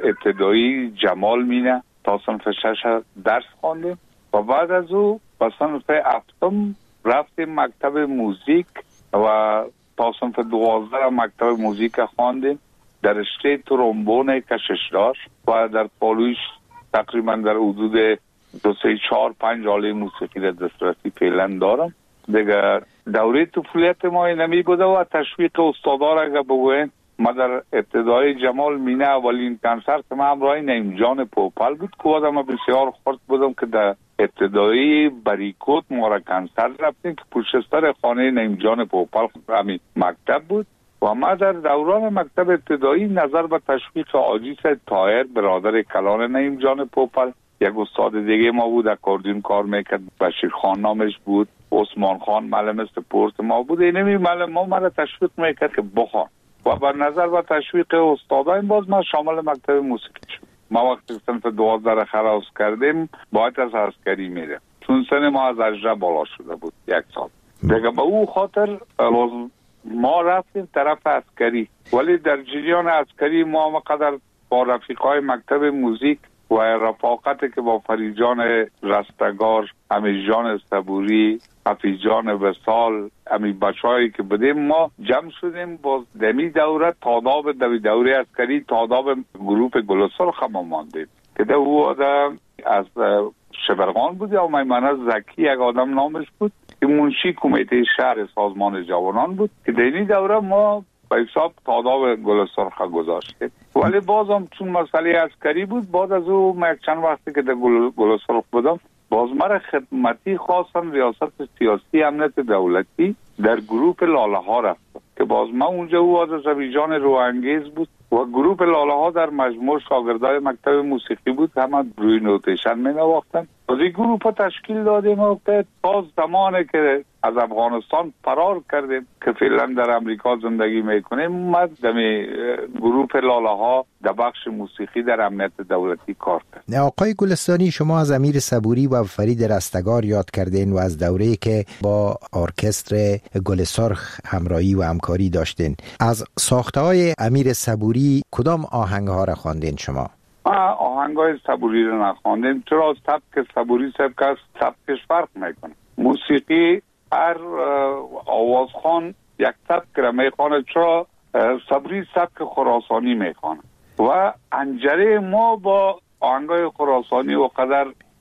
ابتدایی جمال مینه تا صنف شش درس خواندیم و بعد از او به صنف هفتم رفتیم مکتب موزیک و تا صنف دوازده مکتب موزیک خواندیم در رشته ترومبون کششدار و در پالویش تقریبا در حدود دو سه چهار پنج آله موسیقی را دسترسی فعلا دارم. دیگه دوره طفولیت ما نمی بوده و تشویق استادا را اگه بگوین، ما در ابتدای جمال مینه اولین کنسرت ما همراه نعیم جان پوپل بود که آدم بسیار خورد بودم که در ابتدایی بریکوت ما را کنسرت رفتیم که پشت سر خانه نعیم جان پوپل همین مکتب بود و ما در دوران مکتب ابتدایی نظر به تشویق آجیس طاهر برادر کلان نعیم جان پوپل، یک استاد دیگه ما بود اکاردیون کار میکرد، بشیر خان نامش بود، عثمان خان معلم سپورت ما بود، اینمی معلم ما مرا تشویق میکرد که بخوان و بر نظر و تشویق استادان باز ما شامل مکتب موسیقی شد. ما وقتی صنف دوازده خلاص کردیم باید از عسکری میره، چون سن ما از اجرا بالا شده بود یک سال دیگه، به او خاطر ما رفتیم طرف عسکری، ولی در جریان عسکری ما مقدر با رفیقای مکتب موزیک و رفاقتی که با فریجان رستگار، امیجان صبوری، حفیظان وصال، امی بچه‌هایی که بودیم ما جمع شدیم با دمی دوره تاداب دوی دوره عسکری تاداب گروپ گلسرخ ما ماندیم که ده او آدم از شبرغان بود یا میمنه زکی یک آدم نامش بود که منشی کمیته شهر سازمان جوانان بود که دینی دوره ما به حساب تاداب گلسرخ گذاشتیم. ولی بازم چون مسئله عسکری بود بعد از او من چند وقتی که در گلسرخ بودم باز مرا خدمتی خواستن ریاست سیاسی امنیت دولتی در گروپ لاله ها رفتم که باز من اونجا او از زویجان روانگیز بود و گروپ لاله ها در مجموع شاگردای مکتب موسیقی بود، همه روی نوتیشن می نواختن. از این گروپ ها تشکیل دادیم و تا زمانی که از افغانستان فرار کردیم که فعلا در امریکا زندگی میکنیم اومد دمی گروپ لاله ها در بخش موسیقی در امنیت دولتی کار کرد. آقای گلستانی، شما از امیر صبوری و فرید رستگار یاد کردین و از دوره‌ای که با ارکستر گلسرخ همراهی و همکاری داشتین. از ساخته‌های امیر صبوری کدام آهنگ‌ها را خواندین شما؟ ما آهنگ‌های صبوری را نخواندیم، چرا سبک صبوری سبک از سبکش فرق میکنه. موسیقی هر آوازخوان یک سبک را میخوانه، چرا صبوری سبک خراسانی میخوانه و انجره ما با آهنگای خراسانی و قدر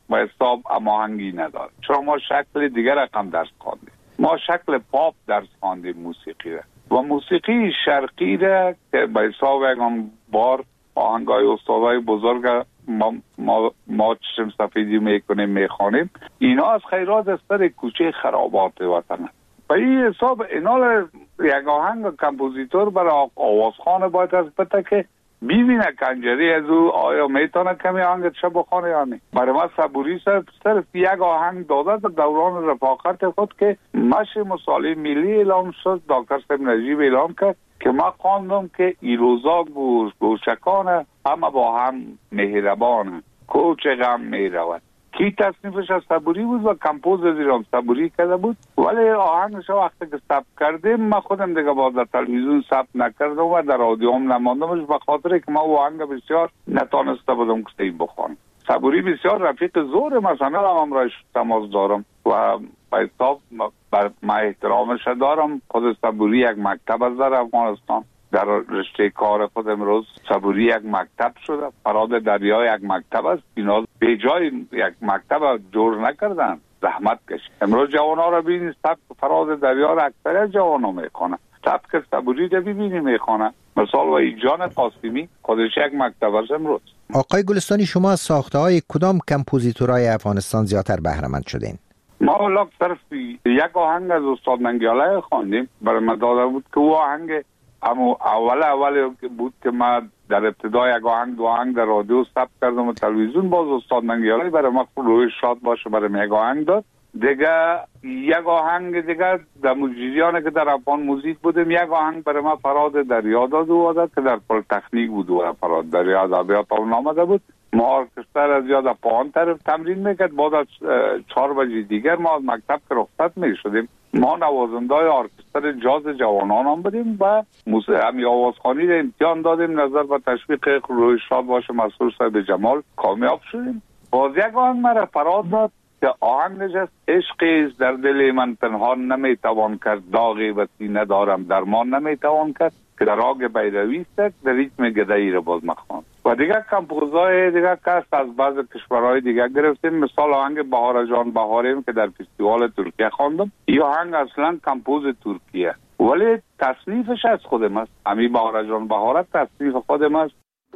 و حساب هماهنگی نداره. چرا ما شکل دیگر رقم درس خواندیم، ما شکل پاپ درس خواندیم موسیقی را و موسیقی شرقی را که به حساب یکان بار آهنگای استادای بزرگ ما ما, ما چشم سفیدی میکنیم میخوانیم، اینا از خیرات از سر کوچه خرابات وطن است. به این حساب اینا یک آهنگ کمپوزیتور برای آوازخوان باید از بته که ببینه کنجری از او آیا میتونه کمی آهنگ چه بخونه یا نه. برای ما صبوری صرف یک آهنگ داده در دوران رفاقت خود که مشی مسالی ملی اعلام شد، دکتر صاحب نجیب اعلام کرد که ما خواندم که ایروزا گوش گوشکانه همه با هم مهربانه کوچ غم میرود. کی تصنیفش از صبوری بود و کمپوز از ایران صبوری کرده بود، ولی آهنگش وقتی که ثبت کردیم ما خودم دیگه با در تلویزیون ثبت نکردم و در رادیو هم نماندمش به خاطر که ما آهنگ بسیار نتانسته بودم که این بخوانم. صبوری بسیار رفیق زور مثلا هم رایش تماس دارم و به حساب ما احترامش دارم. خود صبوری یک مکتب از در افغانستان در رشته کار خود امروز صبوری یک مکتب شده، فراد دریا یک مکتب است. اینا به جای یک مکتب جور نکردن، زحمت کشید. امروز جوان ها را ببینید سبک فراد دریا را اکثر جوان ها میخوانه، سبک صبوری را ببینید میخوانه. مثال و ایجان قاسمی خودش یک مکتب است امروز. آقای گلستانی، شما از ساخته های کدام کمپوزیتورهای افغانستان زیادتر بهره مند شدین؟ ما اولا صرف یک آهنگ از استاد ننگیاله خواندیم، برای من داده بود که او آهنگ اما اول اول بود که ما در ابتدا یک آهنگ دو آهنگ در رادیو ثبت کردم و تلویزیون باز استاد ننگیاله برای ما روی شاد باشه برای یک آهنگ داد. دیگه یک آهنگ دیگه در مجریانه که در افغان موزیک بودیم، یک آهنگ برای ما فراد دریا داد و داد که در پل تکنیک بود و فراد دریا ادبیات اون آمده بود. ما ارکستر از یاد پایان طرف تمرین میکرد. بعد از چهار بجه دیگر ما از مکتب که رخصت میشدیم، ما نوازندای ارکستر جاز جوانان هم بودیم و همی آوازخوانی را امتحان دادیم. نظر به تشویق روی شاد باشه مسئول صاحب جمال کامیاب شدیم. باز یک آهنگ مرا فراد داد که آهنگش است عشقی در دل من پنهان نمیتوان کرد، داغی و سینه دارم درمان نمیتوان کرد، که در آگ بیروی است در ریتم گدایی را باز مخوان. و دیگر کمپوزای دیگر کست از بعض کشورهای دیگر گرفتیم. مثال آهنگ بهار جان بهاریم که در فستیوال ترکیه خواندم. این آهنگ اصلا کمپوز ترکیه ولی تصنیفش از خودم است. امی بهار جان بهار تصنیف خودم است.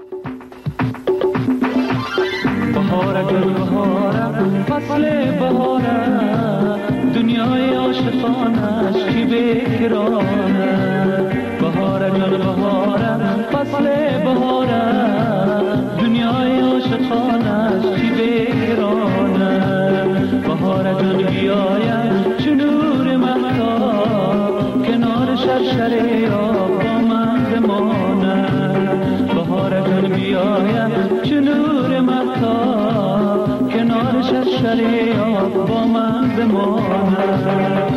بهار گل بهار فصل بهار دنیای عاشقانش کی بکرانه. بهار گل بهار فصل بهار دنیای عاشقانش کی بکرانه. بهار گل بیاید چو نور مهتاب کنار شرشره آب با من بمانه. بهار گل بیاید چو نور مهتاب کنار شرشره آب با من بمانه.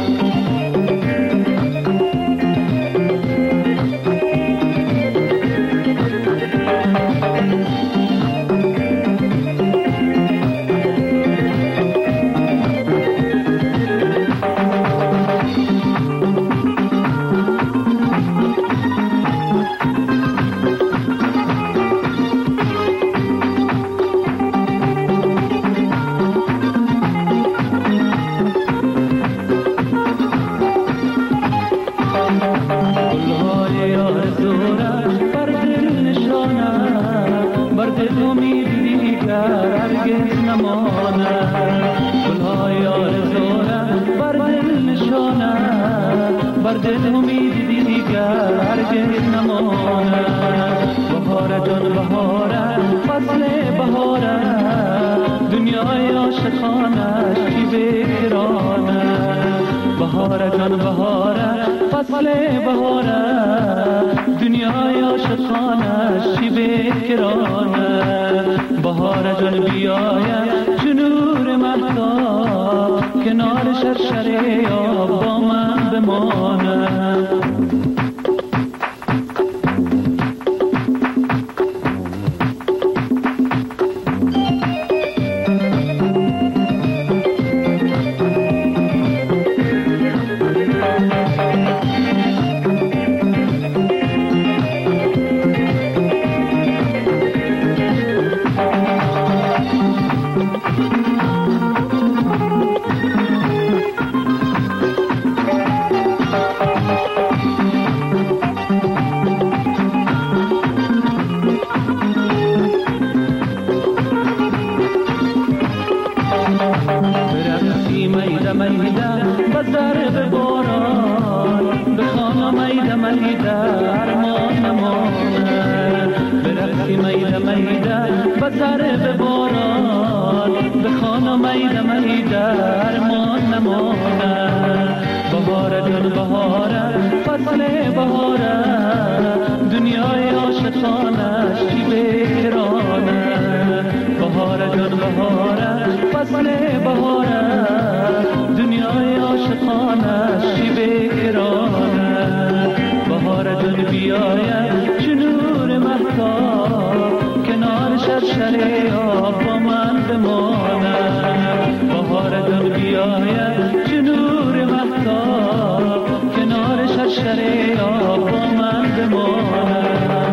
ذره به باران به خانه میده میده ما نمانه بهاره جان بهاره فصل بهاره دنیای عاشقانش چی بکرانه بهاره جان بهاره فصل بهاره دنیای عاشقانش چی بکرانه بهاره جان بیاید چه نور مهتاب کنار شرشره آب با من بمانه بهاره جان بیاید چه نور مهتاب کنار شرشره آب با من بمانه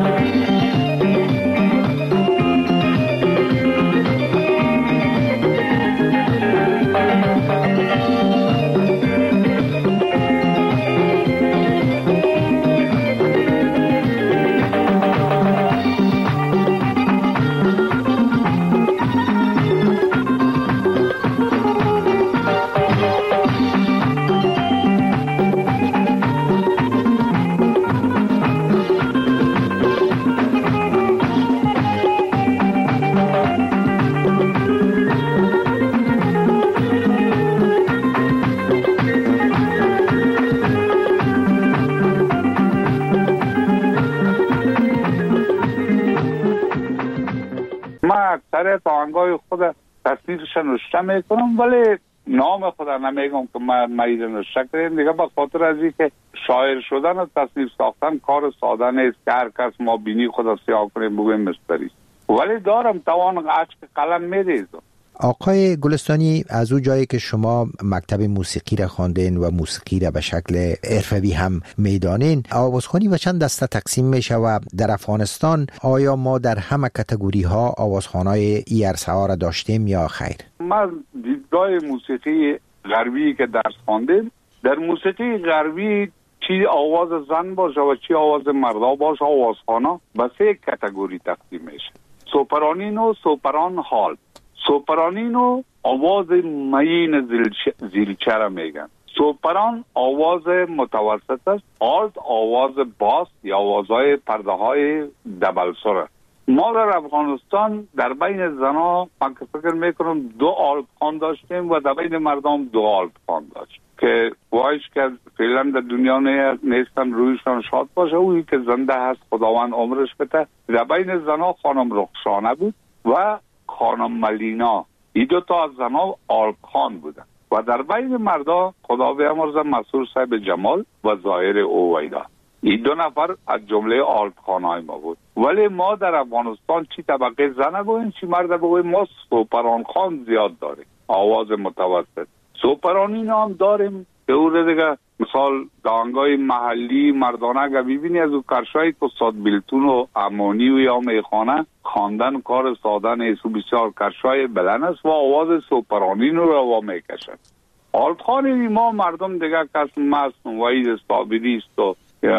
اکثر آهنگای خود تصنیفش نوشته میکنم ولی نام خود نمیگم که من مریض نوشته کردیم دیگه به خاطر از این که شاعر شدن و تصنیف ساختن کار ساده نیست که هر کس ما بینی خود سیاه کنیم بگویم مستری ولی دارم توان عشق قلم میریزم. آقای گلستانی از او جایی که شما مکتب موسیقی را خواندین و موسیقی را به شکل حرفه‌ای هم میدانین آوازخوانی و چند دسته تقسیم میشه و در افغانستان آیا ما در همه کاتگوری ها آوازخوانای ای عرصه ها را داشتیم یا خیر؟ من دیدگاه موسیقی غربی که درس خواندیم در موسیقی غربی چی آواز زن باشه و چی آواز مردا باشه آوازخوانا به سه کاتگوری تقسیم میشه سوپرانین و سوپران هال. سوپرانینو آواز مین زیرچه را میگن سوپران آواز متوسط است آلت آواز باس یا آوازهای پرده های دبل سره. ما در افغانستان در بین زنا من که فکر میکنم دو آلت خان داشتیم و در بین مردم دو آلت خان داشت که وایش که فعلا در دنیا نیستن رویشان شاد باشه اویی که زنده هست خداوند عمرش بده. در بین زنا خانم رخشانه بود و خانم ملینا این دو تا از زنها آلت خان بودن و در بین مردا خدا بیامرزه مسعود صاحب جمال و ظاهر اویدا این دو نفر از جمله آلت خانهای ما بود ولی ما در افغانستان چی طبقه زن بگویم چی مرد بگویم ما سوپران خان زیاد داریم آواز متوسط سوپرانین هم داریم که او دیگه مثال دانگای محلی مردانه اگه ببینی از او کرشایی که استاد بیلتون و امانی و یا میخانه خواندن کار ساده نیست و بسیار کرشای بلند است و آواز سوپرانین رو روا میکشن. آلتخانی ما مردم دیگه کس مست وحید صابری است و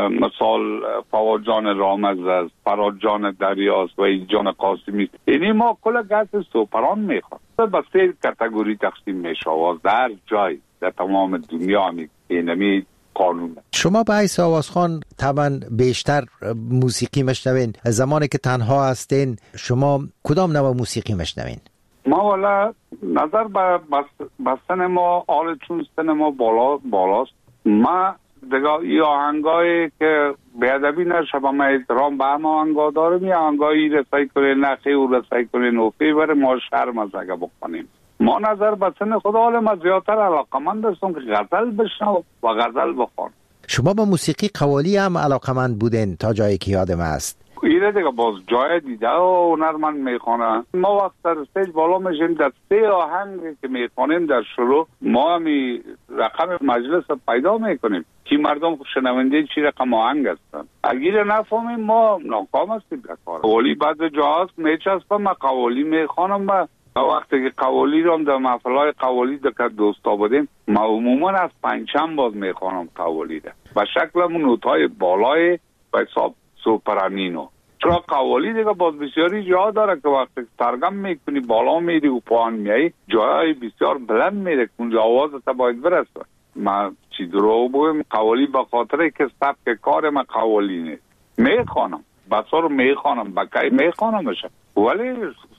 مثال فواد جان رامز است فراد جان دریاست و جان قاسمی است یعنی ما کل گس سوپران میخواد به سه کاتگوری تقسیم میشه آواز در جای در تمام دنیا همی اینمی قانون. شما به حیث آوازخوان طبعا بیشتر موسیقی مشنوین زمانی که تنها هستین شما کدام نوع موسیقی مشنوین؟ ما والا نظر به بستن ما آل چون سن ما بالا بالاست ما دیگه ای آهنگایی که بیادبی نشه با ما احترام به همه آهنگا دارم یا آهنگایی رسایی کنه نخی و رسایی کنه نوفی بره ما شرم از اگه بکنیم ما نظر به سن خدا حال ما زیادتر علاقمند هستم که غزل بشنم و غزل بخوان. شما به موسیقی قوالی هم علاقمند بودین تا جایی که یادم است؟ ایره دیگه باز جای دیده و هنرمند میخوانه ما وقت در استیج بالا میشیم در سه آهنگ که میخوانیم در شروع ما همی رقم مجلس پیدا میکنیم که مردم شنونده چی رقم آهنگ هستن اگر نفهمیم ما ناکام هستیم در کار. قوالی بعد جاست میچسبم من قوالی میخوانم و وقتی که قوالی رو هم در محفلهای قوالی در دوستا بودیم ما عموما از پنجم باز میخوانم قوالی ده و شکلمون نوتهای بالای و حساب سوپرانینو چرا قوالی دیگه باز بسیاری جا داره که وقتی سرگم میکنی بالا میری و پایین میایی جای بسیار بلند میره اونجا آوازت باید برسه. من چی درو بگم قوالی به خاطر که سبک کار من قوالی نیست میخوانم بسا رو میخوانم بکی میخوانمش ولی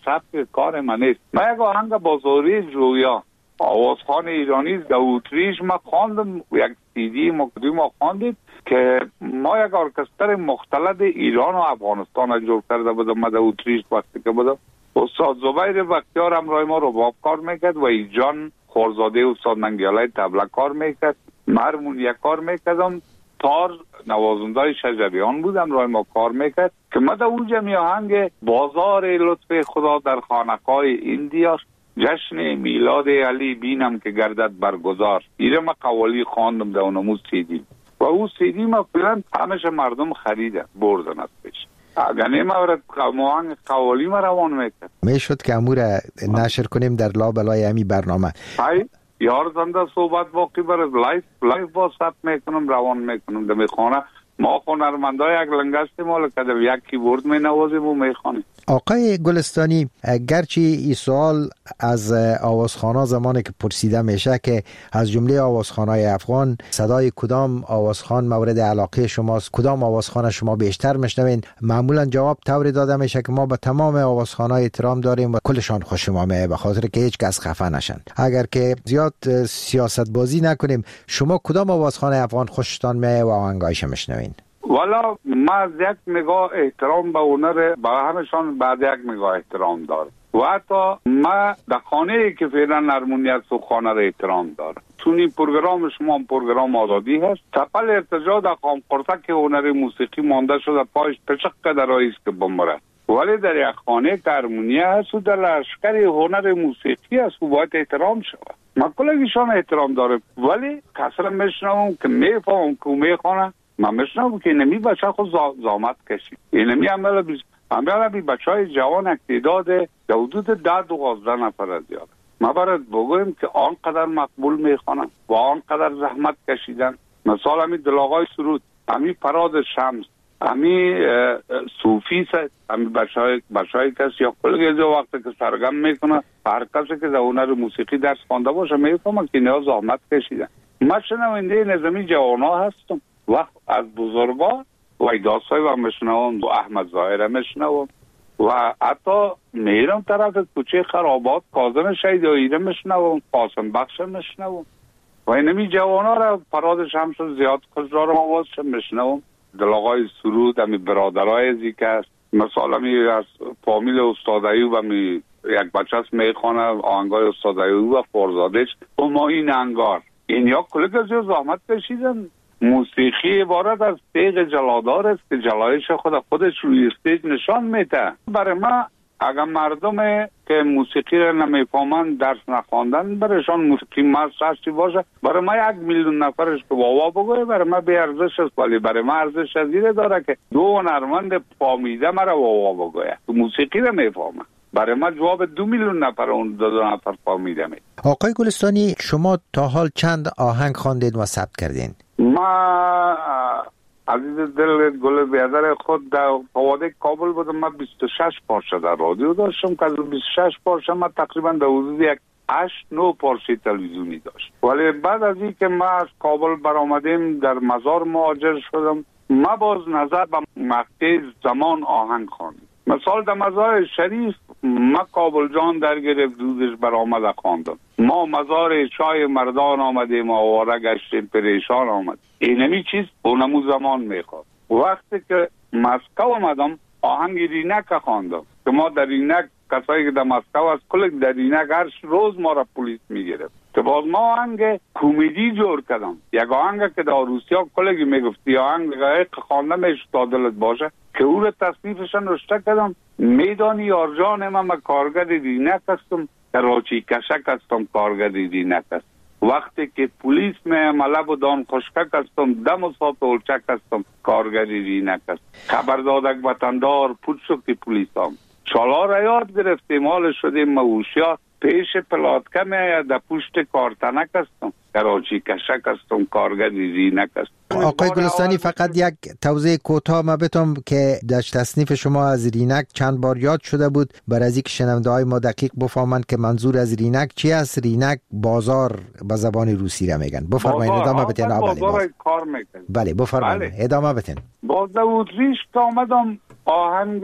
سبک کار من نیست. من یک آهنگ بازاری جویا آوازخوان ایرانی در اتریش ما خواندم، یک سیدی مقدمی ما خواندید که ما یک ارکستر مختلط ایران و افغانستان را جور کرده بودم. ما در اتریش وقتی که بودم استاد زبیر بختیار همراه ما رباب کار میکرد و ایجان خورزاده استاد ننگیالای طبله کار میکرد، مرمونیه کار میکردم، تار نوازنده شجریان بودم رای ما کار میکرد که ما در اونجا می آهنگ بازار لطف خدا در خانقاه ایندیا جشن میلاد علی بینم که گردد برگزار، ایره ما قوالی خواندم در اونمو سیدی و او سیدی ما فیلن همشه مردم خریده بردن از پیش. اگر نیمه ورد آهنگ قوالی ما روان میکرد میشد که امور نشر کنیم در لابلای همی برنامه. های یار زنده صحبت باقی برد لایف لایف با ثبت میکنم روان میکنم در میخوانه. ما هنرمندای یک لنگستی مال که در یک کیبورد می نوازیم و میخوانیم. آقای گلستانی، گرچه این سوال از آوازخوانا زمانی که پرسیده میشه که از جمله آوازخوانای افغان صدای کدام آوازخوان مورد علاقه شماست، کدام آوازخوان شما بیشتر میشنوین، معمولا جواب طوری داده میشه که ما به تمام آوازخوانای احترام داریم و کلشان خوش ما میه به خاطر که هیچ کس خفه نشن. اگر که زیاد سیاست بازی نکنیم، شما کدام آوازخوان افغان خوشتان میه و آهنگایش میشنوین؟ والا ما از یک نگاه احترام به هنر به همشان بعد یک نگاه احترام دارم و حتی ما در خانه ای که فعلا هرمونیت و خانه را احترام دارم. چون این پروگرام شما هم پروگرام آزادی هست، تپل ارتجاع در خام قرصک هنر موسیقی مانده شده پایش پشق در رایست که بمره، ولی در یک خانه که هرمونیه هست و در لشکر هنر موسیقی هست و باید احترام شود. ما کلگیشان احترام دارم، ولی کسر میشنوم که میفهم که میخوانه من میشنم که اینمی بچه خود زامت کشید. اینمی عمل بیز عمل بی بچه های جوان اکتیداد در حدود ده دوازده نفر از یاد. ما باید بگویم که آنقدر مقبول میخوانن و آنقدر زحمت کشیدن. مثال همی دلاغای سرود، همی فراد شمس، همی صوفی سید، همی بچه های بچه های کسی یا کل وقتی که سرگم میکنه هر کسی که در هنر موسیقی درس خوانده باشه میفهمه که اینها زحمت کشیدن. ما شنونده نظامی جوانا هستم و از بزرگا و ایداسای و مشنوم و احمد ظاهره مشنوم و حتی میرم طرف کوچه خرابات کاظم شهید ایره مشنوم، قاسم بخش مشنوم و اینمی جوانا را فراد شمس زیاد کجرا را آوازش مشنوم. دلاغای سرود همی برادرای زیکه است، مثلا همی از فامیل استاد ایوب همی یک بچه است میخوانه آهنگای استاد ایوب و فرزادش و ما این انگار این یا کلک از زحمت کشیدن. موسیقی عبارت از تیغ جلادار است که جلایش خود خودش روی استیج نشان میده. برای ما اگر مردم که موسیقی را نمیفهمند درس نخواندن برایشان موسیقی مستشی باشه، برای ما یک میلیون نفرش که واوا بگوه برای ما بی ارزش است، ولی برای ما ارزش ازیره داره که دو هنرمند فامیده مرا واوا بگوه که موسیقی را میفهمه. برای ما جواب دو میلیون نفر اون دو, دو نفر فامیده می. آقای گلستانی، شما تا حال چند آهنگ خواندید و ثبت کردین؟ ما عزیز دل گل بیادر خود در فواده کابل بودم. ما بیست و شش پارچه در رادیو داشتم که از بیست و شش پارچه ما تقریبا در حدود یک هشت نه پارچه تلویزیونی داشت. ولی بعد از این که ما از کابل برآمدیم در مزار مهاجر شدم، ما باز نظر به مقطع زمان آهنگ خواندیم. مثال در مزار شریف ما کابل جان در گرفت دودش برآمده خواندم. ما مزار چای مردان آمدیم آواره گشتیم پریشان آمد. اینمی چیز اونمو زمان میخواد. وقتی که مسکو آمدم آهنگ رینک خواندم که ما در رینک کسایی که در مسکو از کل در رینک هر روز ما را پلیس میگرفت که باز ما آهنگ کمدی جور کردم. یک آهنگ که در روسیا کلگی میگفتی آهنگ که خوانده میشه تا دلت باشه که او را تصنیفش نوشته کردم. میدانی یار جان من من کارگر رینک هستم، کراچی کشک هستم کارگر رینک هستم. وقتی که پلیس می ملب و دان خشکک هستم، دم و سات اولچک هستم کارگر رینک هستم. خبر دادک وطندار پود شد که پلیس هم چالا را یاد گرفتیم حال شدیم موشیا پیش پلاتکه می در پشت کارتنک هستم کراچی کشک هستم کارگر رینک هستم. آقای گلستانی، فقط یک توضیح کوتاه ما بتم که در تصنیف شما از رینک چند بار یاد شده بود برای از اینکه شنونده های ما دقیق بفهمند که منظور از رینک چی است. رینک بازار به زبان روسی را میگن. بفرمایید ادامه بدین. بازار کار میکنه. بله بفرمایید ادامه بدین. باز در اتریش که آمدم آهنگ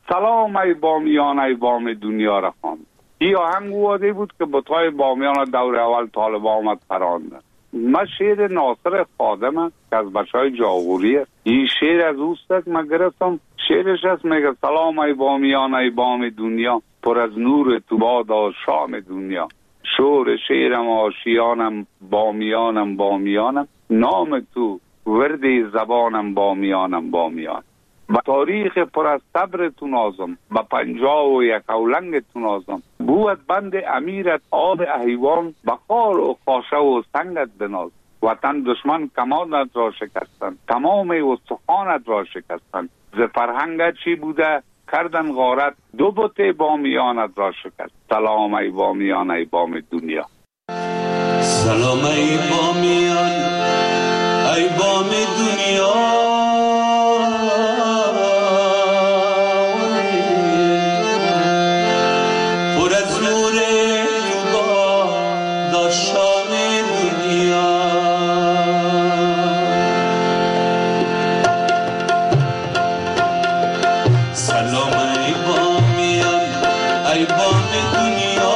سلام ای بامیان ای بام دنیا را خواند. این آهنگ واده بود که بطای بامیان دور اول طالبان آمد پراندن. من شعر ناصر خادم که از بچهای جاغوریه، این شعر از اوست که من گرفتم. شعرش هست میگه سلام ای بامیان ای بام دنیا، پر از نور تو بادا شام دنیا. شور شعرم آشیانم بامیانم بامیانم، نام تو ورد زبانم بامیانم بامیان. با تاریخ پر از صبر تو نازم، با پنجاه و یک اولنگ تو نازم. بود بند امیرت آب احیوان، بخار و خاشه و سنگت بناز. وطن دشمن کمانت را شکستن، تمام استخوانت را شکستن. ز فرهنگت چی بوده کردن غارت، دو بت بامیانت را شکست. سلام ای بامیان ای بام دنیا. سلام ای بامیان ای بام دنیا، پر از نور با داشام دنیا. سلام ای بامیان ای بام دنیا،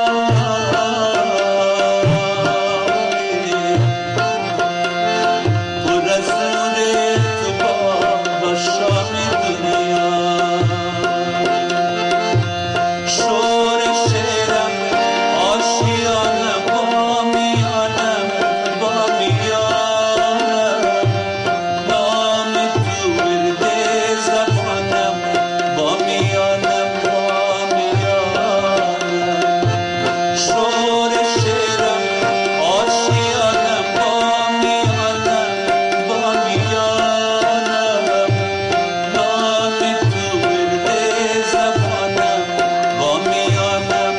پر از نور با داشام دنیا. شور شعرم آشیانم بامیانم بامیانم، نام تو ورد زبانم بامیانم بامیانم. شور شعرم آشیانم بامیانم بامیانم، نام تو ورد زبانم بامیانم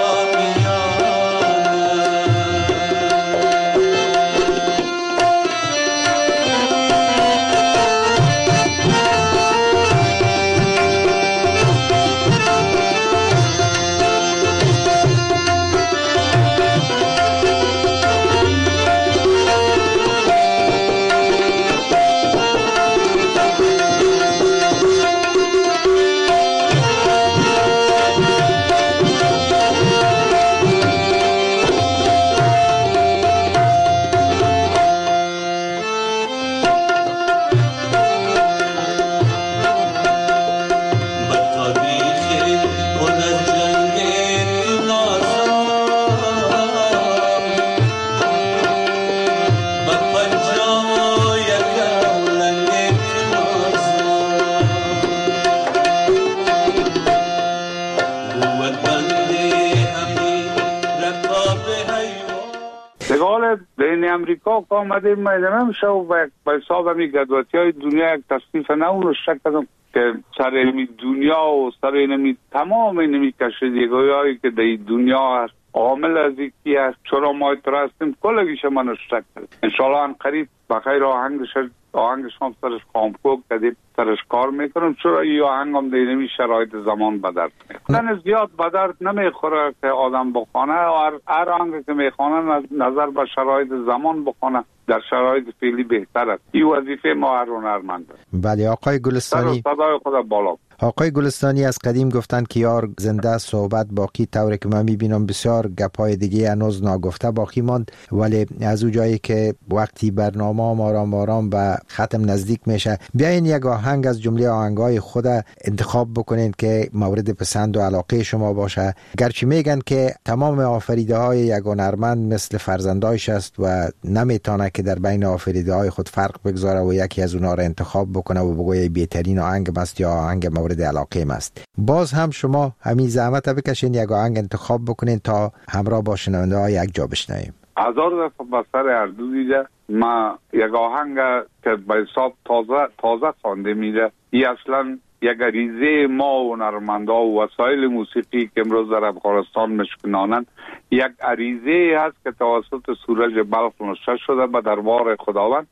سگال بین امریکا که آمده میدنم شو و به حساب همی گدواتی های دنیا یک تصنیف نو رو شک کردم که سر اینمی دنیا و سر اینمی تمام اینمی کشیدگی هایی که در دنیا هست عامل از یکی هست چرا ما اترا هستیم کلگیش من شک کردم. انشالله ان قریب بخیر آهنگش آهنگش هم سرش کامپوک کدیم سرش کار میکنم، چرا این آهنگ هم دینمی شرایط زمان بدرد میخوره. زیاد بدرد نمیخوره که آدم بخونه و هر آهنگ که میخونه نظر به شرایط زمان بخونه در شرایط فعلی بهتر است. این وظیفه ما هر هنرمند است. بله آقای گلستانی، صدای خدا بالا. آقای گلستانی از قدیم گفتن که یار زنده صحبت باقی، طوری که من میبینم بسیار گپای دیگه هنوز ناگفته باقی ماند، ولی از اون جایی که وقتی برنامه آرام آرام به ختم نزدیک میشه بیاین یک آهنگ از جمله آهنگای خود انتخاب بکنین که مورد پسند و علاقه شما باشه. گرچه میگن که تمام آفریده های یک هنرمند مثل فرزندایش است و نمیتونه که در بین آفریده های خود فرق بگذاره و یکی از اونها را انتخاب بکنه و بگویه بهترین آهنگ است یا آهنگ مورد علاقه است. باز هم شما همین زحمت بکشین یک آهنگ انتخاب بکنین تا همراه با شنونده ها یک جا بشنویم. هزار دفعه بسر اردو دیده ما یک آهنگ که به حساب تازه تازه خوانده میده. این اصلا یک غریزه ما و هنرمندا و وسایل موسیقی که امروز در افغانستان مشکنانند یک غریزه هست که توسط سورج بلخ نوشته شده به دربار خداوند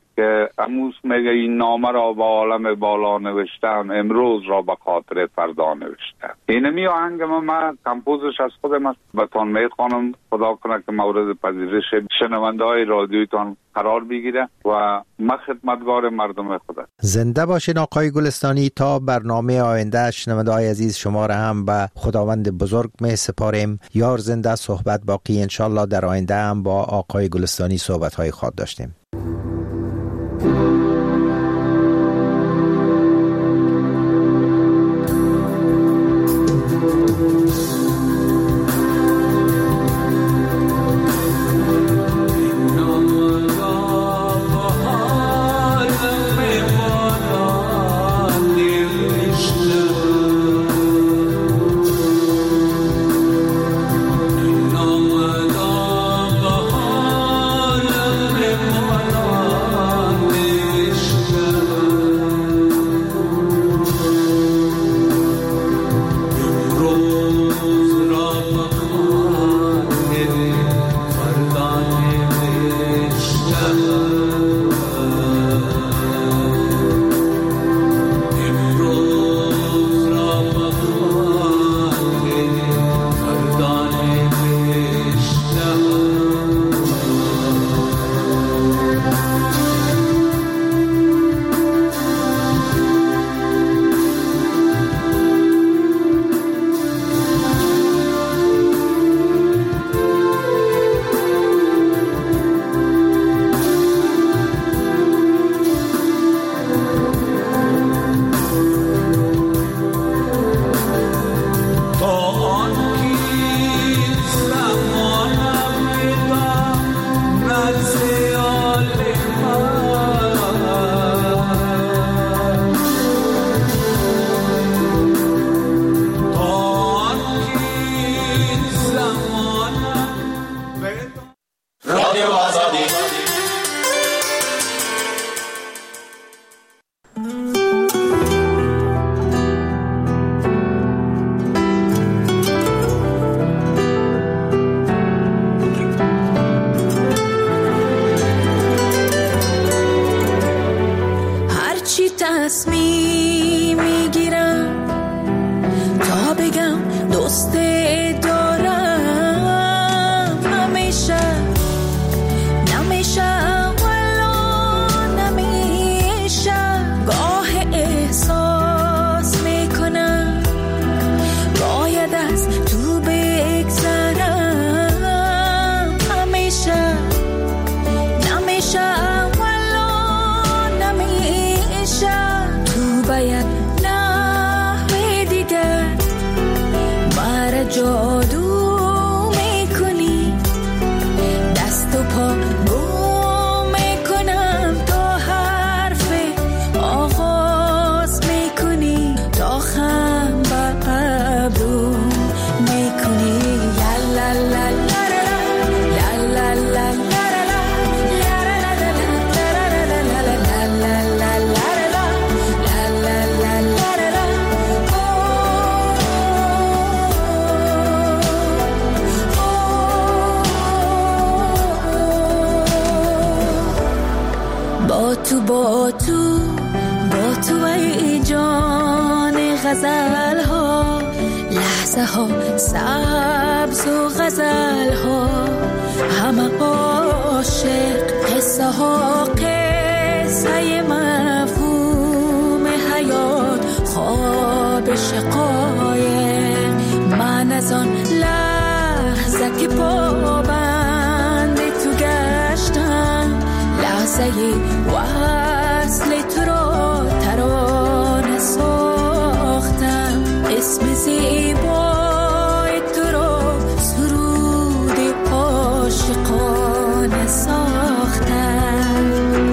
که امروز میگه این نامه را به عالم بالا نوشتم، امروز را به خاطر فردا نوشتم. اینمی آهنگ ما, ما کمپوزش از خودم است. بهتون میخوانم، خدا کنه که مورد پذیرش شنونده های رادیویتان قرار بگیره و ما خدمتگار مردم خدا. زنده باشین آقای گلستانی. تا برنامه آینده شنونده های عزیز شما را هم به خداوند بزرگ می سپاریم. یار زنده، صحبت باقی. انشالله در آینده هم با آقای گلستانی صحبت های خواهد داشتیم. تو با تو با تو ای جان غزل ها، لحظه ها سبز و غزل ها، همه عاشق، قصه ها قصه مفهوم حیات، خواب شقایق. من از آن لحظه که پابند تو گشتم، لحظه وصل تو را ترانه ساختم، اسم زیبای تو را سرود عاشقانه ساختم.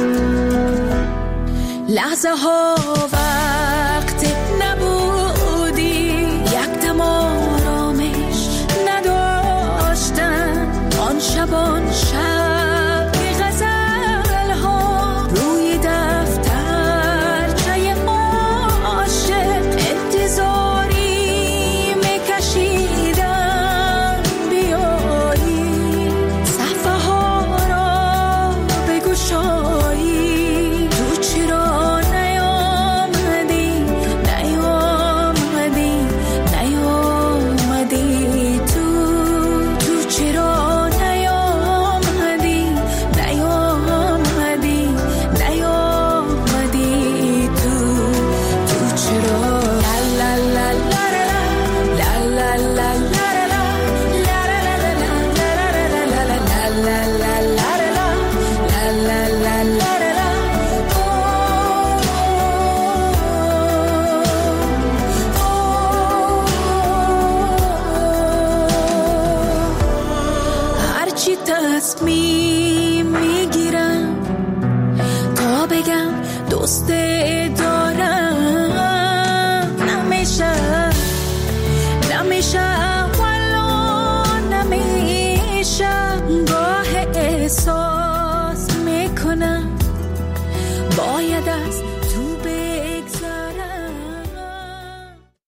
لحظه ها وقت نبودی، یک دم آرامش نداشتن، آن شبان شب شایی دوست می